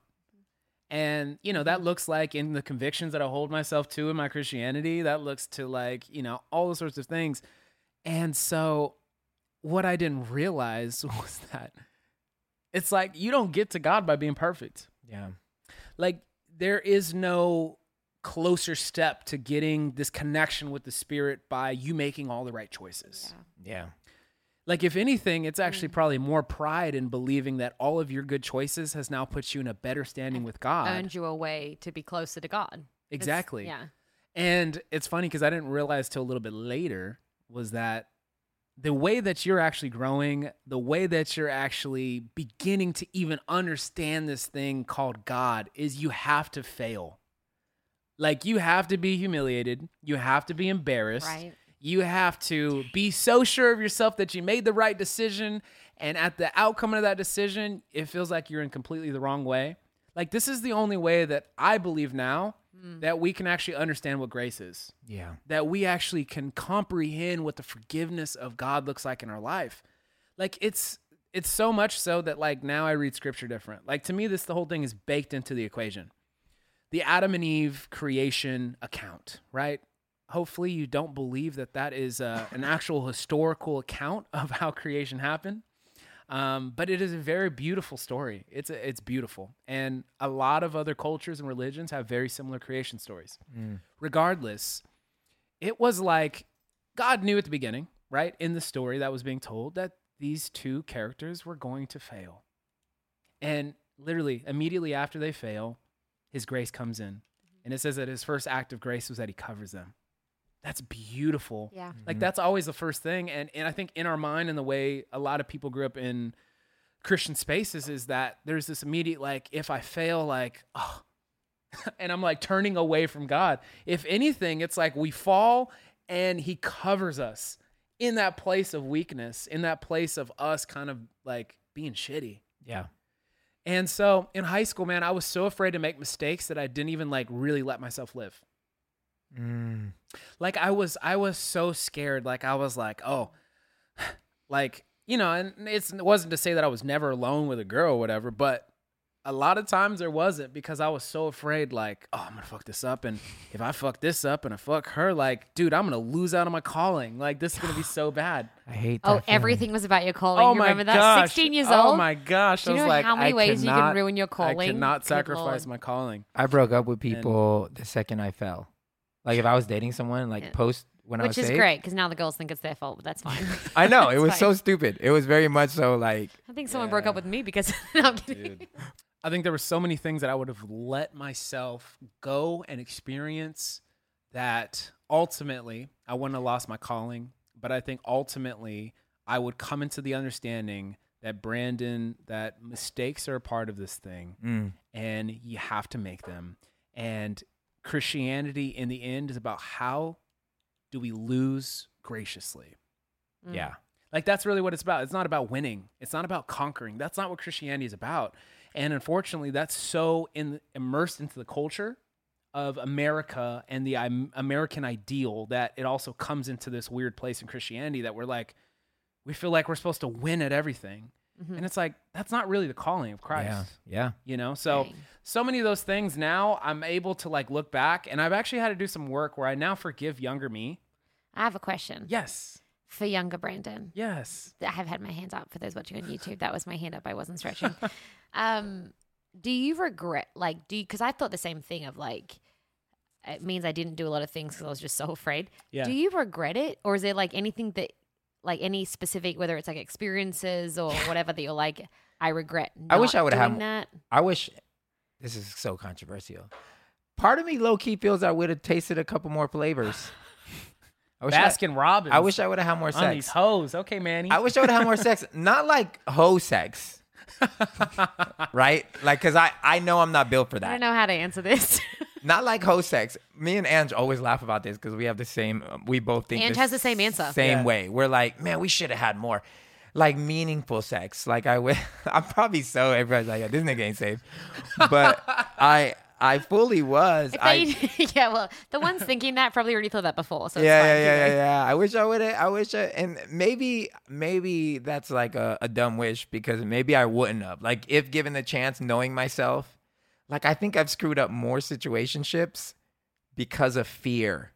[SPEAKER 3] And, you know, that looks like in the convictions that I hold myself to in my Christianity, that looks to like, you know, all those sorts of things. And so what I didn't realize was that it's like, you don't get to God by being perfect.
[SPEAKER 1] Yeah.
[SPEAKER 3] Like, there is no closer step to getting this connection with the Spirit by you making all the right choices.
[SPEAKER 1] Yeah.
[SPEAKER 3] Like, if anything, it's actually probably more pride in believing that all of your good choices has now put you in a better standing with God.
[SPEAKER 2] Earned you a way to be closer to God.
[SPEAKER 3] Exactly.
[SPEAKER 2] Yeah.
[SPEAKER 3] And it's funny because I didn't realize till a little bit later was that the way that you're actually growing, the way that you're actually beginning to even understand this thing called God, is you have to fail. Like, you have to be humiliated. You have to be embarrassed.
[SPEAKER 2] Right.
[SPEAKER 3] You have to be so sure of yourself that you made the right decision. And at the outcome of that decision, it feels like you're in completely the wrong way. Like, this is the only way that I believe now that we can actually understand what grace is.
[SPEAKER 1] Yeah.
[SPEAKER 3] That we actually can comprehend what the forgiveness of God looks like in our life. Like, it's so much so that like now I read scripture different. Like, to me, the whole thing is baked into the equation. The Adam and Eve creation account, right? Hopefully you don't believe that is an actual historical account of how creation happened. But it is a very beautiful story. It's beautiful. And a lot of other cultures and religions have very similar creation stories. Regardless, it was like God knew at the beginning, right, in the story that was being told, that these two characters were going to fail. And literally, immediately after they fail, his grace comes in. And it says that his first act of grace was that he covers them. That's beautiful.
[SPEAKER 2] Yeah.
[SPEAKER 3] Like, that's always the first thing. And I think in our mind, and the way a lot of people grew up in Christian spaces, is that there's this immediate, like, if I fail, like, oh, and I'm like turning away from God. If anything, it's like we fall and he covers us in that place of weakness, in that place of us kind of like being shitty.
[SPEAKER 1] Yeah.
[SPEAKER 3] And so in high school, man, I was so afraid to make mistakes that I didn't even like really let myself live. Like, I was so scared. Like, I was like, oh, like, you know, and it wasn't to say that I was never alone with a girl or whatever, but a lot of times there wasn't, because I was so afraid, like, oh, I'm going to fuck this up. And if I fuck this up and I fuck her, like, dude, I'm going to lose out on my calling. Like, this is going to be so bad.
[SPEAKER 1] I hate that.
[SPEAKER 2] Oh,
[SPEAKER 1] feeling.
[SPEAKER 2] everything was about your calling.
[SPEAKER 3] Oh
[SPEAKER 2] You
[SPEAKER 3] my
[SPEAKER 2] remember that?
[SPEAKER 3] gosh.
[SPEAKER 2] 16 years
[SPEAKER 3] Oh
[SPEAKER 2] old.
[SPEAKER 3] my gosh.
[SPEAKER 2] Do you
[SPEAKER 3] I was
[SPEAKER 2] know
[SPEAKER 3] like,
[SPEAKER 2] how many
[SPEAKER 3] I
[SPEAKER 2] ways you
[SPEAKER 3] cannot-
[SPEAKER 2] can ruin your calling?
[SPEAKER 3] I cannot
[SPEAKER 2] Good
[SPEAKER 3] sacrifice
[SPEAKER 2] Lord.
[SPEAKER 3] my calling.
[SPEAKER 1] I broke up with people the second I fell. Like, if I was dating someone, like,
[SPEAKER 2] Yeah.
[SPEAKER 1] post when I was
[SPEAKER 2] Which is
[SPEAKER 1] saved.
[SPEAKER 2] great, because now the girls think it's their fault, but that's fine.
[SPEAKER 1] I know. It
[SPEAKER 2] It's
[SPEAKER 1] was
[SPEAKER 2] fine.
[SPEAKER 1] so stupid. It was very much so like,
[SPEAKER 2] I think someone broke up with me because no, I'm kidding.
[SPEAKER 3] Dude. I think there were so many things that I would have let myself go and experience that ultimately I wouldn't have lost my calling. But I think ultimately I would come into the understanding that, Brandon, that mistakes are a part of this thing and you have to make them. And Christianity in the end is about how do we lose graciously.
[SPEAKER 1] Yeah.
[SPEAKER 3] Like, that's really what it's about. It's not about winning. It's not about conquering. That's not what Christianity is about. And unfortunately, that's so immersed into the culture of America and the American ideal that it also comes into this weird place in Christianity that we feel like we're supposed to win at everything. And it's like, that's not really the calling of Christ.
[SPEAKER 1] Yeah.
[SPEAKER 3] You know, so many of those things now I'm able to like look back, and I've actually had to do some work where I now forgive younger me.
[SPEAKER 2] I have a question.
[SPEAKER 3] Yes.
[SPEAKER 2] For younger Brandon.
[SPEAKER 3] Yes.
[SPEAKER 2] I have had my hands up for those watching on YouTube. That was my hand up. I wasn't stretching. Do you regret, because I thought the same thing of like, it means I didn't do a lot of things because I was just so afraid.
[SPEAKER 3] Yeah.
[SPEAKER 2] Do you regret it? Or is there like anything that, like any specific, whether it's like experiences or whatever that you're like, I regret
[SPEAKER 1] I wish I would have
[SPEAKER 2] doing that?
[SPEAKER 1] I wish, this is so controversial. Part of me low key feels I would have tasted a couple more flavors.
[SPEAKER 3] Baskin Robbins.
[SPEAKER 1] I wish I would have had more sex.
[SPEAKER 3] On these hoes. Okay, Manny.
[SPEAKER 1] I wish I would have had more sex. Not like hoe sex. Right? Like, because I know I'm not built for that.
[SPEAKER 2] I don't know how to answer this.
[SPEAKER 1] Not like hoe sex. Me and Ange always laugh about this because we have the same, we both think
[SPEAKER 2] Ange has the same answer.
[SPEAKER 1] Same
[SPEAKER 3] Yeah.
[SPEAKER 1] way. We're like, man, we should have had more. Like meaningful sex. Like I'm probably so, everybody's like, this nigga ain't safe. But I fully was.
[SPEAKER 2] Yeah, well, the ones thinking that probably already thought that before. So
[SPEAKER 1] Yeah,
[SPEAKER 2] it's fine.
[SPEAKER 1] yeah,
[SPEAKER 2] Keep going.
[SPEAKER 1] yeah. I wish and maybe that's like a dumb wish because maybe I wouldn't have. Like if given the chance, knowing myself, like I think I've screwed up more situationships because of fear,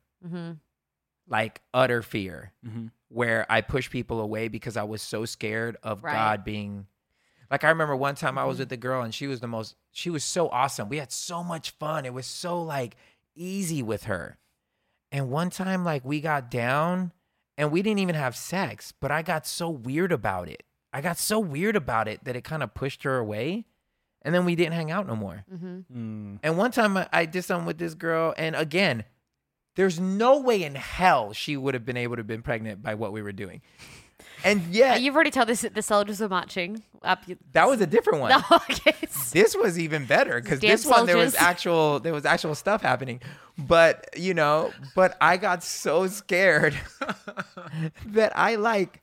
[SPEAKER 1] like utter fear, where I push people away because I was so scared of
[SPEAKER 2] Right.
[SPEAKER 1] God being. Like I remember one time I was with a girl and she was so awesome. We had so much fun. It was so like easy with her. And one time like we got down and we didn't even have sex, but I got so weird about it. That it kind of pushed her away. And then we didn't hang out no more. And one time I did something with this girl. And again, there's no way in hell she would have been able to have been pregnant by what we were doing. And yet,
[SPEAKER 2] You've already told us that the soldiers were marching up.
[SPEAKER 1] that was a different one.
[SPEAKER 2] No, okay.
[SPEAKER 1] This was even better because
[SPEAKER 2] Damn
[SPEAKER 1] this one there was
[SPEAKER 2] soldiers.
[SPEAKER 1] actual stuff happening. But I got so scared that I like,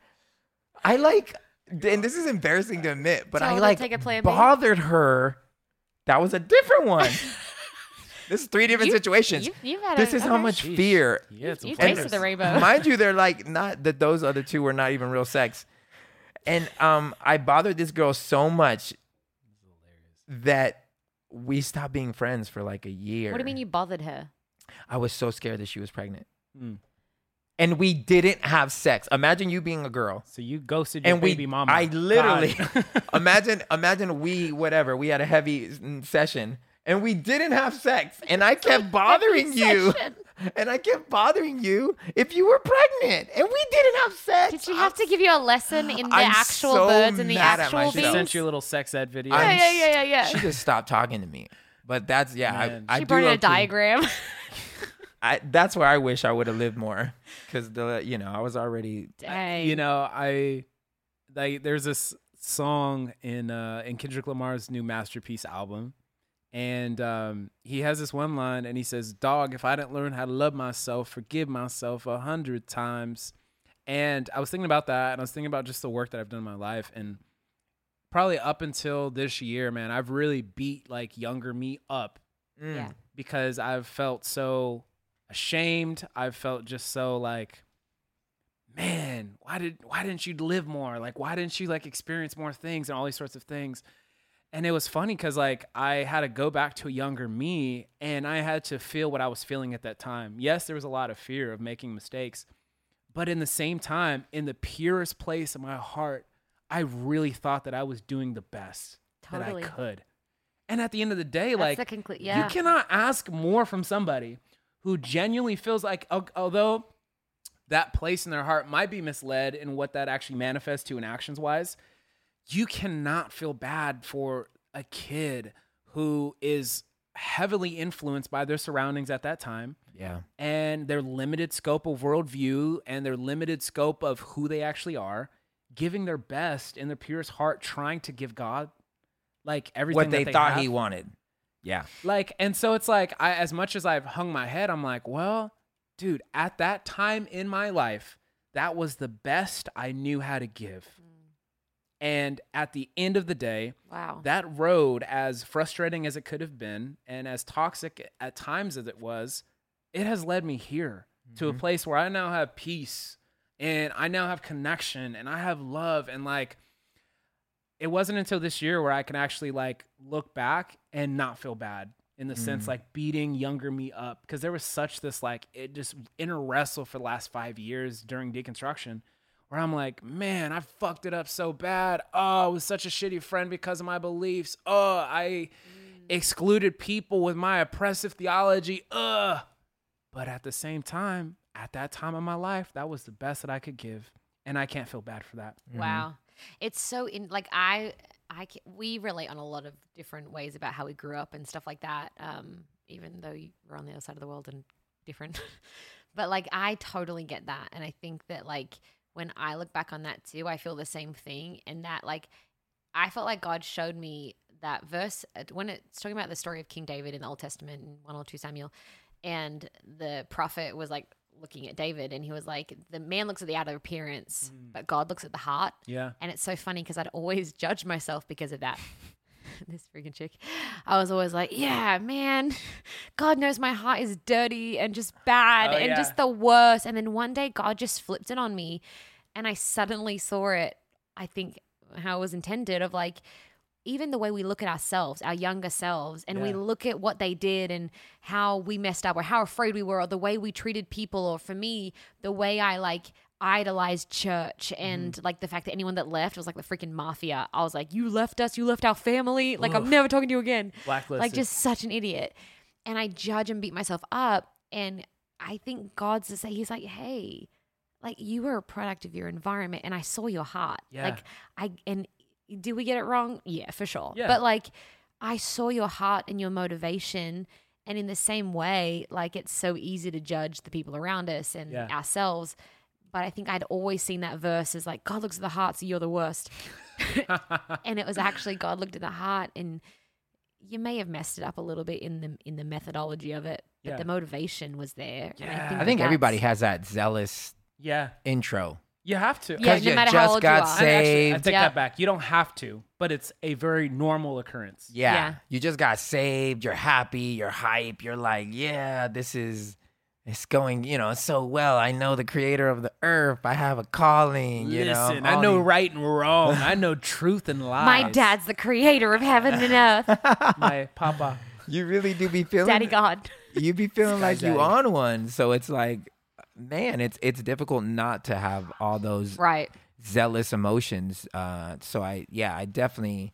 [SPEAKER 1] and this is embarrassing to admit, but
[SPEAKER 2] Tell
[SPEAKER 1] I
[SPEAKER 2] her to
[SPEAKER 1] like
[SPEAKER 2] take a Plan B.
[SPEAKER 1] bothered her. That was a different one. This is 3 different situations.
[SPEAKER 2] You've had
[SPEAKER 1] This is how
[SPEAKER 2] okay.
[SPEAKER 1] much
[SPEAKER 3] Sheesh.
[SPEAKER 1] fear.
[SPEAKER 3] Yeah, it's
[SPEAKER 2] You
[SPEAKER 3] some
[SPEAKER 2] tasted the rainbow.
[SPEAKER 1] Mind you, they're like not that those other 2 were not even real sex. And I bothered this girl so much that we stopped being friends for like a year.
[SPEAKER 2] What do you mean you bothered her?
[SPEAKER 1] I was so scared that she was pregnant. And we didn't have sex. Imagine you being a girl.
[SPEAKER 3] So you ghosted your
[SPEAKER 1] And
[SPEAKER 3] baby mama.
[SPEAKER 1] I literally,
[SPEAKER 3] God.
[SPEAKER 1] imagine we had a heavy session and we didn't have sex. And I kept bothering you.
[SPEAKER 2] Session.
[SPEAKER 1] And I kept bothering you if you were pregnant. And we didn't have sex.
[SPEAKER 2] Did she have to give you a lesson in the
[SPEAKER 1] I'm
[SPEAKER 2] actual
[SPEAKER 1] so
[SPEAKER 2] birds and the
[SPEAKER 1] mad at
[SPEAKER 2] actual
[SPEAKER 1] myself.
[SPEAKER 3] She
[SPEAKER 2] bees?
[SPEAKER 3] sent you a little sex ed video.
[SPEAKER 2] Yeah.
[SPEAKER 1] She just stopped talking to me. But that's,
[SPEAKER 3] Man.
[SPEAKER 1] I
[SPEAKER 2] She
[SPEAKER 1] do
[SPEAKER 2] brought in a
[SPEAKER 1] low-key-
[SPEAKER 2] diagram.
[SPEAKER 1] That's where I wish I would have lived more. Because, I was already...
[SPEAKER 2] Dang.
[SPEAKER 3] You know, there's this song in Kendrick Lamar's new Masterpiece album, and he has this one line, and he says, "Dog, if I didn't learn how to love myself, forgive myself 100 times." And I was thinking about that, and I was thinking about just the work that I've done in my life, and probably up until this year, man, I've really beat like younger me up
[SPEAKER 2] Yeah.
[SPEAKER 3] because I've felt so ashamed. I've felt just so like, man, why didn't you live more? Like, why didn't you like experience more things and all these sorts of things? And it was funny because like I had to go back to a younger me and I had to feel what I was feeling at that time. Yes, there was a lot of fear of making mistakes, but in the same time, in the purest place of my heart, I really thought that I was doing the best
[SPEAKER 2] Totally.
[SPEAKER 3] that I could. And at the end of the day,
[SPEAKER 2] That's
[SPEAKER 3] like
[SPEAKER 2] the yeah.
[SPEAKER 3] you cannot ask more from somebody who genuinely feels like, although that place in their heart might be misled in what that actually manifests to in actions wise, you cannot feel bad for a kid who is heavily influenced by their surroundings at that time
[SPEAKER 1] Yeah.
[SPEAKER 3] and their limited scope of worldview and their limited scope of who they actually are, giving their best in their purest heart, trying to give God like everything
[SPEAKER 1] What they
[SPEAKER 3] that
[SPEAKER 1] thought
[SPEAKER 3] have.
[SPEAKER 1] he wanted. Yeah.
[SPEAKER 3] Like, and so it's like, as much as I've hung my head, I'm like, well, dude, at that time in my life, that was the best I knew how to give. And at the end of the day,
[SPEAKER 2] Wow.
[SPEAKER 3] that road, as frustrating as it could have been and as toxic at times as it was, it has led me here to a place where I now have peace and I now have connection and I have love. And like, it wasn't until this year where I can actually like look back and not feel bad in the sense like beating younger me up, because there was such this like it just inner wrestle for the last 5 years during deconstruction where I'm like, man, I fucked it up so bad. Oh, I was such a shitty friend because of my beliefs. Oh, I excluded people with my oppressive theology. But at the same time, at that time of my life, that was the best that I could give. And I can't feel bad for that.
[SPEAKER 2] Wow. It's so in like we relate on a lot of different ways about how we grew up and stuff like that. Even though we're on the other side of the world and different, but like I totally get that. And I think that like when I look back on that too, I feel the same thing. And that like, I felt like God showed me that verse when it's talking about the story of King David in the Old Testament in 1 or 2 Samuel. And the prophet was like looking at David and he was like, the man looks at the outer appearance, but God looks at the heart.
[SPEAKER 3] Yeah.
[SPEAKER 2] And it's so funny because I'd always judge myself because of that. This freaking chick. I was always like, yeah, man, God knows my heart is dirty and just bad and just the worst. And then one day God just flipped it on me and I suddenly saw it, I think, how it was intended of like, even the way we look at ourselves, our younger selves, and we look at what they did and how we messed up or how afraid we were or the way we treated people, or for me, the way I like idolized church and like the fact that anyone that left was like the freaking mafia. I was like, you left us, you left our family. Like, I'm never talking to you again.
[SPEAKER 3] Blacklisted.
[SPEAKER 2] Like, just such an idiot. And I judge and beat myself up. And I think God's to say, he's like, hey, like you were a product of your environment and I saw your heart.
[SPEAKER 3] Yeah.
[SPEAKER 2] Like did we get it wrong? Yeah, for sure.
[SPEAKER 3] Yeah.
[SPEAKER 2] But like, I saw your heart and your motivation. And in the same way, like it's so easy to judge the people around us and ourselves. But I think I'd always seen that verse as like, God looks at the heart, so you're the worst. And it was actually God looked at the heart, and you may have messed it up a little bit in the methodology of it, but the motivation was there. And
[SPEAKER 1] I think everybody
[SPEAKER 2] that's-
[SPEAKER 1] has that zealous intro.
[SPEAKER 3] You have to.
[SPEAKER 2] Yeah,
[SPEAKER 1] Because
[SPEAKER 2] no
[SPEAKER 1] you
[SPEAKER 2] matter how
[SPEAKER 1] just
[SPEAKER 2] old you
[SPEAKER 1] got
[SPEAKER 2] are.
[SPEAKER 1] saved.
[SPEAKER 3] I take that back. You don't have to, but it's a very normal occurrence.
[SPEAKER 1] Yeah. You just got saved. You're happy. You're hype. You're like, yeah, it's going, so well. I know the creator of the earth. I have a calling,
[SPEAKER 3] Listen, I know right and wrong. I know truth and lies.
[SPEAKER 2] My dad's the creator of heaven and earth.
[SPEAKER 3] My papa.
[SPEAKER 1] You really do be feeling
[SPEAKER 2] Daddy God.
[SPEAKER 1] You be feeling like you
[SPEAKER 3] Daddy.
[SPEAKER 1] on one. So it's like, man, it's difficult not to have all those
[SPEAKER 2] Right.
[SPEAKER 1] zealous emotions. So I definitely,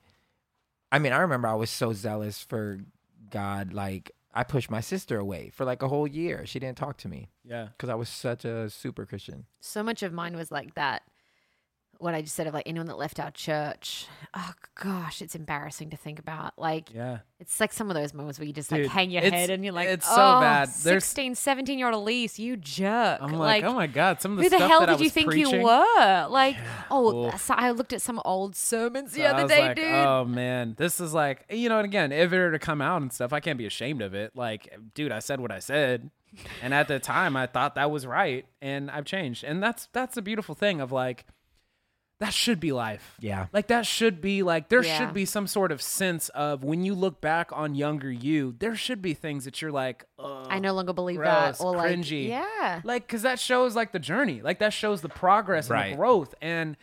[SPEAKER 1] I remember I was so zealous for God. Like I pushed my sister away for like a whole year. She didn't talk to me
[SPEAKER 3] Yeah.
[SPEAKER 1] because I was such a super Christian.
[SPEAKER 2] So much of mine was like that. What I just said of like anyone that left our church. Oh gosh, it's embarrassing to think about. Like, it's like some of those moments where you just like
[SPEAKER 3] Dude,
[SPEAKER 2] hang your
[SPEAKER 3] it's-
[SPEAKER 2] head and you're like,
[SPEAKER 3] it's
[SPEAKER 2] oh,
[SPEAKER 3] so bad. There's-
[SPEAKER 2] 16, 17-year-old Elise, you jerk.
[SPEAKER 3] I'm like, oh my God, some of the
[SPEAKER 2] who the
[SPEAKER 3] stuff
[SPEAKER 2] hell
[SPEAKER 3] that I
[SPEAKER 2] did you
[SPEAKER 3] was
[SPEAKER 2] think
[SPEAKER 3] preaching.
[SPEAKER 2] you were? Like,
[SPEAKER 3] Oof.
[SPEAKER 2] so I looked at some old sermons the
[SPEAKER 3] So I
[SPEAKER 2] other
[SPEAKER 3] was
[SPEAKER 2] day,
[SPEAKER 3] like,
[SPEAKER 2] dude.
[SPEAKER 3] oh man, this is like, and again, if it were to come out and stuff, I can't be ashamed of it. Like, dude, I said what I said. And at the time I thought that was right. And I've changed. And that's the beautiful thing of like, that should be life.
[SPEAKER 1] Yeah.
[SPEAKER 3] Like that should be like, there
[SPEAKER 2] Yeah.
[SPEAKER 3] should be some sort of sense of when you look back on younger you, there should be things that you're like, oh,
[SPEAKER 2] I no longer believe
[SPEAKER 3] gross,
[SPEAKER 2] that. Or
[SPEAKER 3] cringy.
[SPEAKER 2] like, yeah.
[SPEAKER 3] Like, cause that shows like the journey, like that shows the progress and
[SPEAKER 1] Right.
[SPEAKER 3] the growth. And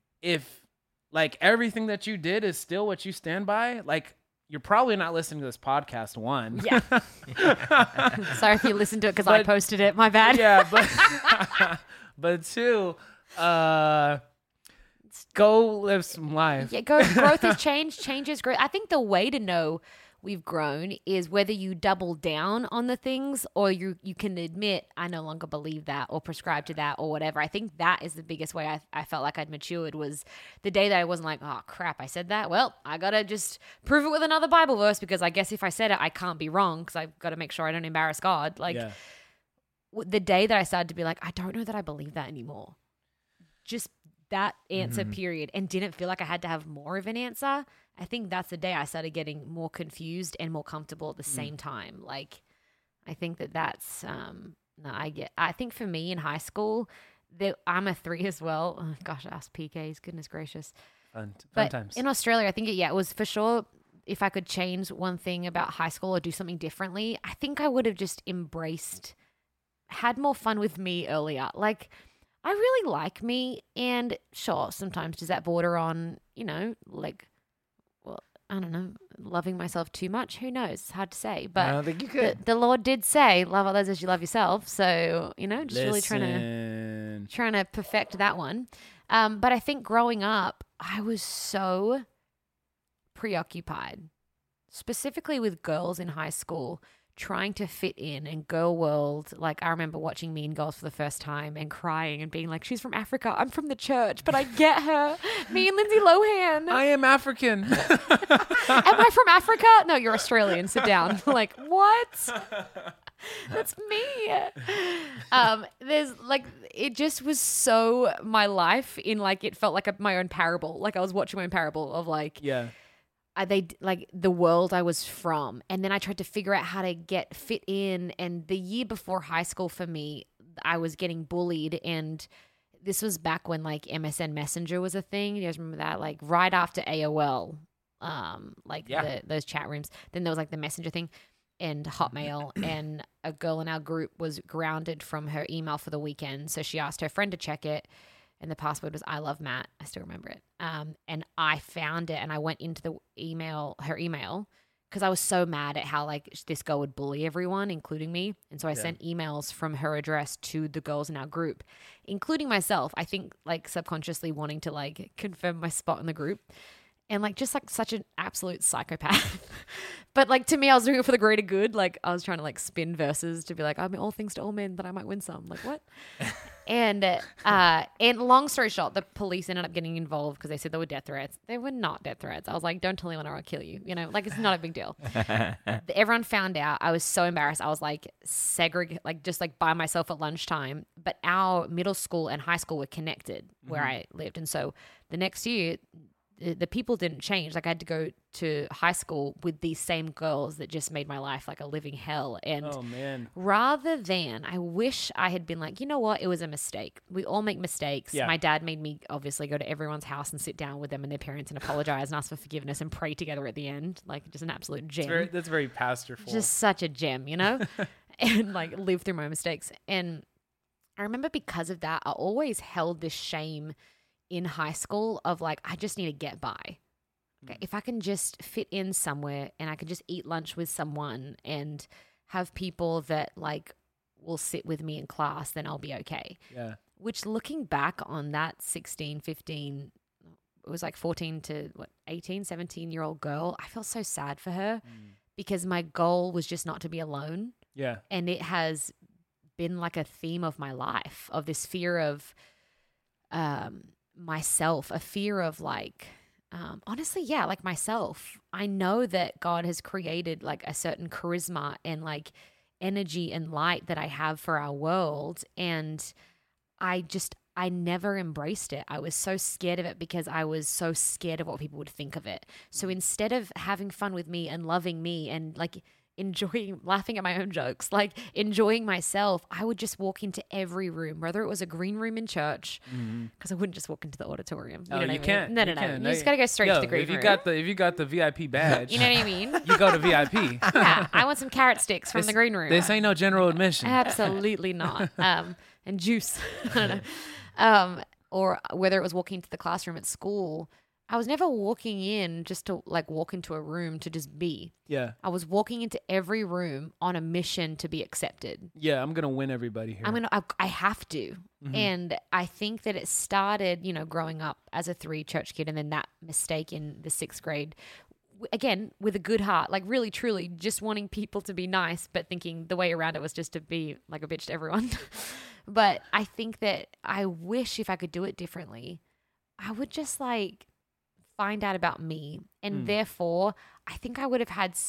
[SPEAKER 3] if like everything that you did is still what you stand by, like you're probably not listening to this podcast. One.
[SPEAKER 2] Yeah. Sorry if you listened to it because I
[SPEAKER 3] But-
[SPEAKER 2] posted it. My bad.
[SPEAKER 3] Yeah, but two, go live some life.
[SPEAKER 2] Yeah, growth is change. Change is growth. I think the way to know we've grown is whether you double down on the things or you can admit, I no longer believe that or prescribe to that or whatever. I think that is the biggest way I felt like I'd matured was the day that I wasn't like, oh, crap, I said that. Well, I got to just prove it with another Bible verse because I guess if I said it, I can't be wrong because I've got to make sure I don't embarrass God. Like the day that I started to be like, I don't know that I believe that anymore. Just that answer period, and didn't feel like I had to have more of an answer. I think that's the day I started getting more confused and more comfortable at the same time. Like, I think that's, I think for me in high school, I'm a 3 as well. Oh, gosh, I asked PKs, goodness gracious.
[SPEAKER 3] Fun
[SPEAKER 2] But
[SPEAKER 3] times.
[SPEAKER 2] in Australia, I think it was for sure, if I could change one thing about high school or do something differently, I think I would have just had more fun with me earlier. Like, I really like me, and sure, sometimes does that border on, like, well, I don't know, loving myself too much? Who knows? It's hard to say. But
[SPEAKER 1] I don't think you could.
[SPEAKER 2] the Lord did say, love others as you love yourself. So, just really trying to perfect that one. But I think growing up, I was so preoccupied, specifically with girls in high school, trying to fit in and girl world. Like, I remember watching Mean Girls for the first time and crying and being like, she's from Africa, I'm from the church, but I get her. Me and Lindsay Lohan.
[SPEAKER 3] I am African.
[SPEAKER 2] Am I from Africa? No, you're Australian. Sit down. Like, what? That's me. There's like, it just was so my life in like, it felt like my own parable. Like I was watching my own parable of like, like the world I was from. And then I tried to figure out how to fit in. And the year before high school for me, I was getting bullied. And this was back when like MSN Messenger was a thing. You guys remember that? Like right after AOL, those chat rooms. Then there was like the Messenger thing and Hotmail. And a girl in our group was grounded from her email for the weekend. So she asked her friend to check it. And the password was I love Matt. I still remember it. And I found it and I went into her email, because I was so mad at how like this girl would bully everyone, including me. And so I sent emails from her address to the girls in our group, including myself. I think like subconsciously wanting to like confirm my spot in the group. And like just like such an absolute psychopath. But like to me, I was doing it for the greater good. Like I was trying to like spin verses to be like, I'm all things to all men that I might win some. Like what? And long story short, the police ended up getting involved because they said they were death threats. They were not death threats. I was like, don't tell anyone or I'll kill you. Like it's not a big deal. Everyone found out. I was so embarrassed. I was like just like by myself at lunchtime. But our middle school and high school were connected where I lived. And so the next year, the people didn't change. Like I had to go to high school with these same girls that just made my life like a living hell. And rather than, I wish I had been like, you know what? It was a mistake. We all make mistakes. Yeah. My dad made me obviously go to everyone's house and sit down with them and their parents and apologize and ask for forgiveness and pray together at the end. Like just an absolute gem.
[SPEAKER 3] That's very pastorful.
[SPEAKER 2] Just such a gem, and like live through my mistakes. And I remember because of that, I always held this shame in high school of like, I just need to get by. Okay, if I can just fit in somewhere and I can just eat lunch with someone and have people that like will sit with me in class, then I'll be okay.
[SPEAKER 3] Yeah.
[SPEAKER 2] Which looking back on that 16, 15, it was like 14 to 18, 17-year-old girl, I felt so sad for her because my goal was just not to be alone.
[SPEAKER 3] Yeah.
[SPEAKER 2] And it has been like a theme of my life, of this fear of myself, a fear of like, honestly, yeah, like myself. I know that God has created like a certain charisma and like energy and light that I have for our world. And I never embraced it. I was so scared of it because I was so scared of what people would think of it. So instead of having fun with me and loving me and like laughing at my own jokes, like enjoying myself, I would just walk into every room, whether it was a green room in church, because I wouldn't just walk into the auditorium. You know what I mean?
[SPEAKER 3] Can't.
[SPEAKER 2] No. You just got to go straight to the green room.
[SPEAKER 3] If you got the VIP badge,
[SPEAKER 2] you know what I mean?
[SPEAKER 3] You go to VIP.
[SPEAKER 2] Yeah, I want some carrot sticks from the green room.
[SPEAKER 3] This ain't no general admission.
[SPEAKER 2] Absolutely not. And juice. I don't know. Or whether it was walking to the classroom at school, I was never walking in just to like walk into a room to just be.
[SPEAKER 3] Yeah.
[SPEAKER 2] I was walking into every room on a mission to be accepted.
[SPEAKER 3] Yeah, I'm going to win everybody here.
[SPEAKER 2] I have to. Mm-hmm. And I think that it started, growing up as a 3 church kid, and then that mistake in the 6th grade again, with a good heart, like really, truly just wanting people to be nice, but thinking the way around it was just to be like a bitch to everyone. But I think that I wish if I could do it differently, I would just like find out about me. And therefore, I think I would have had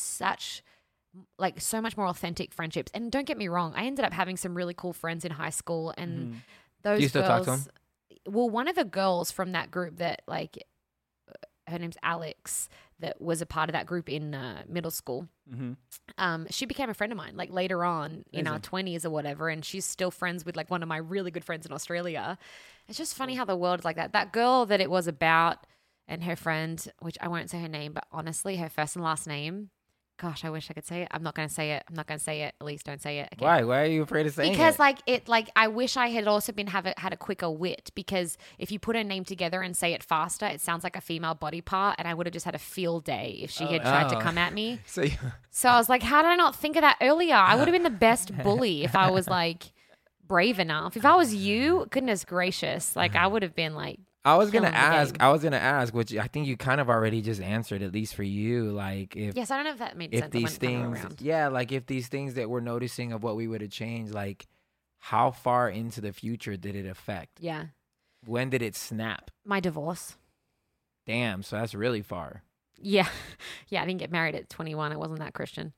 [SPEAKER 2] so much more authentic friendships. And don't get me wrong, I ended up having some really cool friends in high school, and those
[SPEAKER 1] Do you still
[SPEAKER 2] girls,
[SPEAKER 1] talk to them?
[SPEAKER 2] well, one of the girls from that group that like her name's Alex, that was a part of that group in middle school. She became a friend of mine like later on in our 20s or whatever, and she's still friends with like one of my really good friends in Australia. It's just funny how the world is like that. That girl that it was about and her friend, which I won't say her name, but honestly, her first and last name, gosh, I wish I could say it. I'm not going to say it. I'm not going to say it. At least don't say it. Okay.
[SPEAKER 1] Why? Why are you afraid of saying
[SPEAKER 2] Because
[SPEAKER 1] it?
[SPEAKER 2] I wish I had also had a quicker wit, because if you put her name together and say it faster, it sounds like a female body part, and I would have just had a field day if she had tried to come at me. So I was like, how did I not think of that earlier? I would have been the best bully if I was like brave enough. If I was you, goodness gracious, like I would have been like,
[SPEAKER 1] I was gonna
[SPEAKER 2] killing the game.
[SPEAKER 1] ask, which I think you kind of already just answered, at least for you. Like, if
[SPEAKER 2] yes, I don't know if that made
[SPEAKER 1] if
[SPEAKER 2] sense.
[SPEAKER 1] these things, like if these things that we're noticing of what we would have changed, like how far into the future did it affect?
[SPEAKER 2] Yeah.
[SPEAKER 1] When did it snap?
[SPEAKER 2] My divorce.
[SPEAKER 1] Damn, so that's really far.
[SPEAKER 2] Yeah. Yeah, I didn't get married at 21. I wasn't that Christian.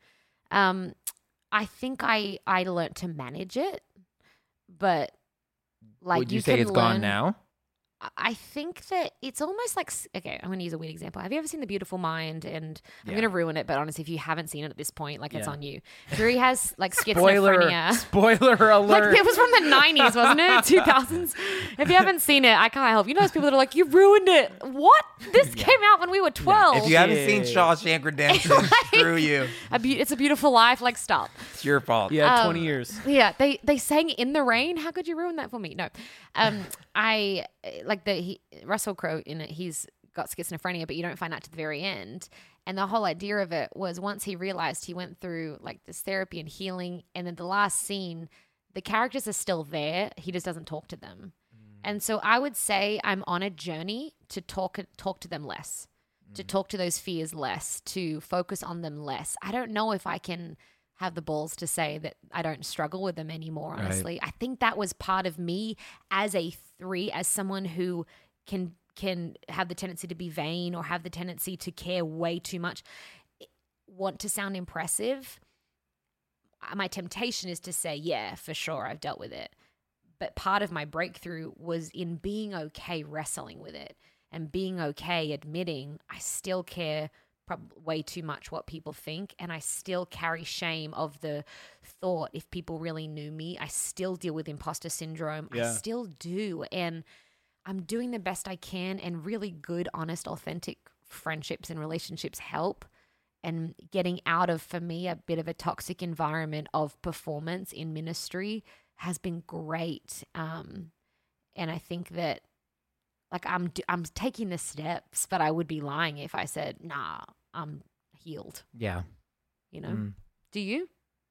[SPEAKER 2] I think I learned to manage it, but like
[SPEAKER 1] would you say it's gone now?
[SPEAKER 2] I think that it's almost like, okay, I'm going to use a weird example. Have you ever seen The Beautiful Mind? And I'm going to ruin it, but honestly, if you haven't seen it at this point, like it's on you. Yuri has like schizophrenia.
[SPEAKER 3] Spoiler alert.
[SPEAKER 2] Like it was from the 90s, wasn't it? 2000s. If you haven't seen it, I can't help. You know those people that are like, you ruined it. What? This came out when we were 12.
[SPEAKER 1] If you haven't seen Shawshank Redemption, screw you.
[SPEAKER 2] It's a Beautiful Life. Like, stop.
[SPEAKER 1] It's your fault.
[SPEAKER 3] Yeah, 20 years.
[SPEAKER 2] Yeah, they sang In the Rain. How could you ruin that for me? No. I like Russell Crowe in it, he's got schizophrenia, but you don't find out to the very end. And the whole idea of it was once he realized, he went through like this therapy and healing, and then the last scene, the characters are still there. He just doesn't talk to them. And so I would say I'm on a journey to talk to them less, to talk to those fears less, to focus on them less. I don't know if I can have the balls to say that I don't struggle with them anymore, honestly. Right. I think that was part of me as a 3, as someone who can have the tendency to be vain or have the tendency to care way too much, want to sound impressive. My temptation is to say, yeah, for sure, I've dealt with it. But part of my breakthrough was in being okay wrestling with it and being okay admitting I still care way too much what people think, and I still carry shame of the thought, if people really knew me. I still deal with imposter syndrome. I still do, and I'm doing the best I can, and really good, honest, authentic friendships and relationships help. And getting out of, for me, a bit of a toxic environment of performance in ministry has been great. And I think that like I'm taking the steps, but I would be lying if I said, nah, I'm healed.
[SPEAKER 1] Yeah.
[SPEAKER 2] You know? Do you?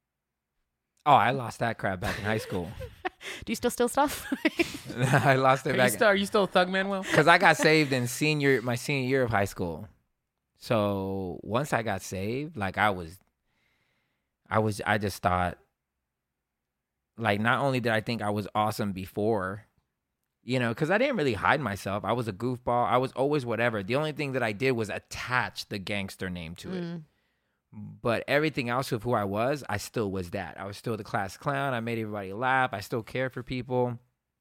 [SPEAKER 1] Oh, I lost that crap back in high school.
[SPEAKER 2] Do you still steal stuff?
[SPEAKER 1] I lost it back.
[SPEAKER 3] Are you still a thug, Manuel?
[SPEAKER 1] Because I got saved in my senior year of high school. So once I got saved, like I just thought, like, not only did I think I was awesome before, you know, because I didn't really hide myself. I was a goofball. I was always whatever. The only thing that I did was attach the gangster name to it. But everything else of who I was, I still was that. I was still the class clown. I made everybody laugh. I still cared for people.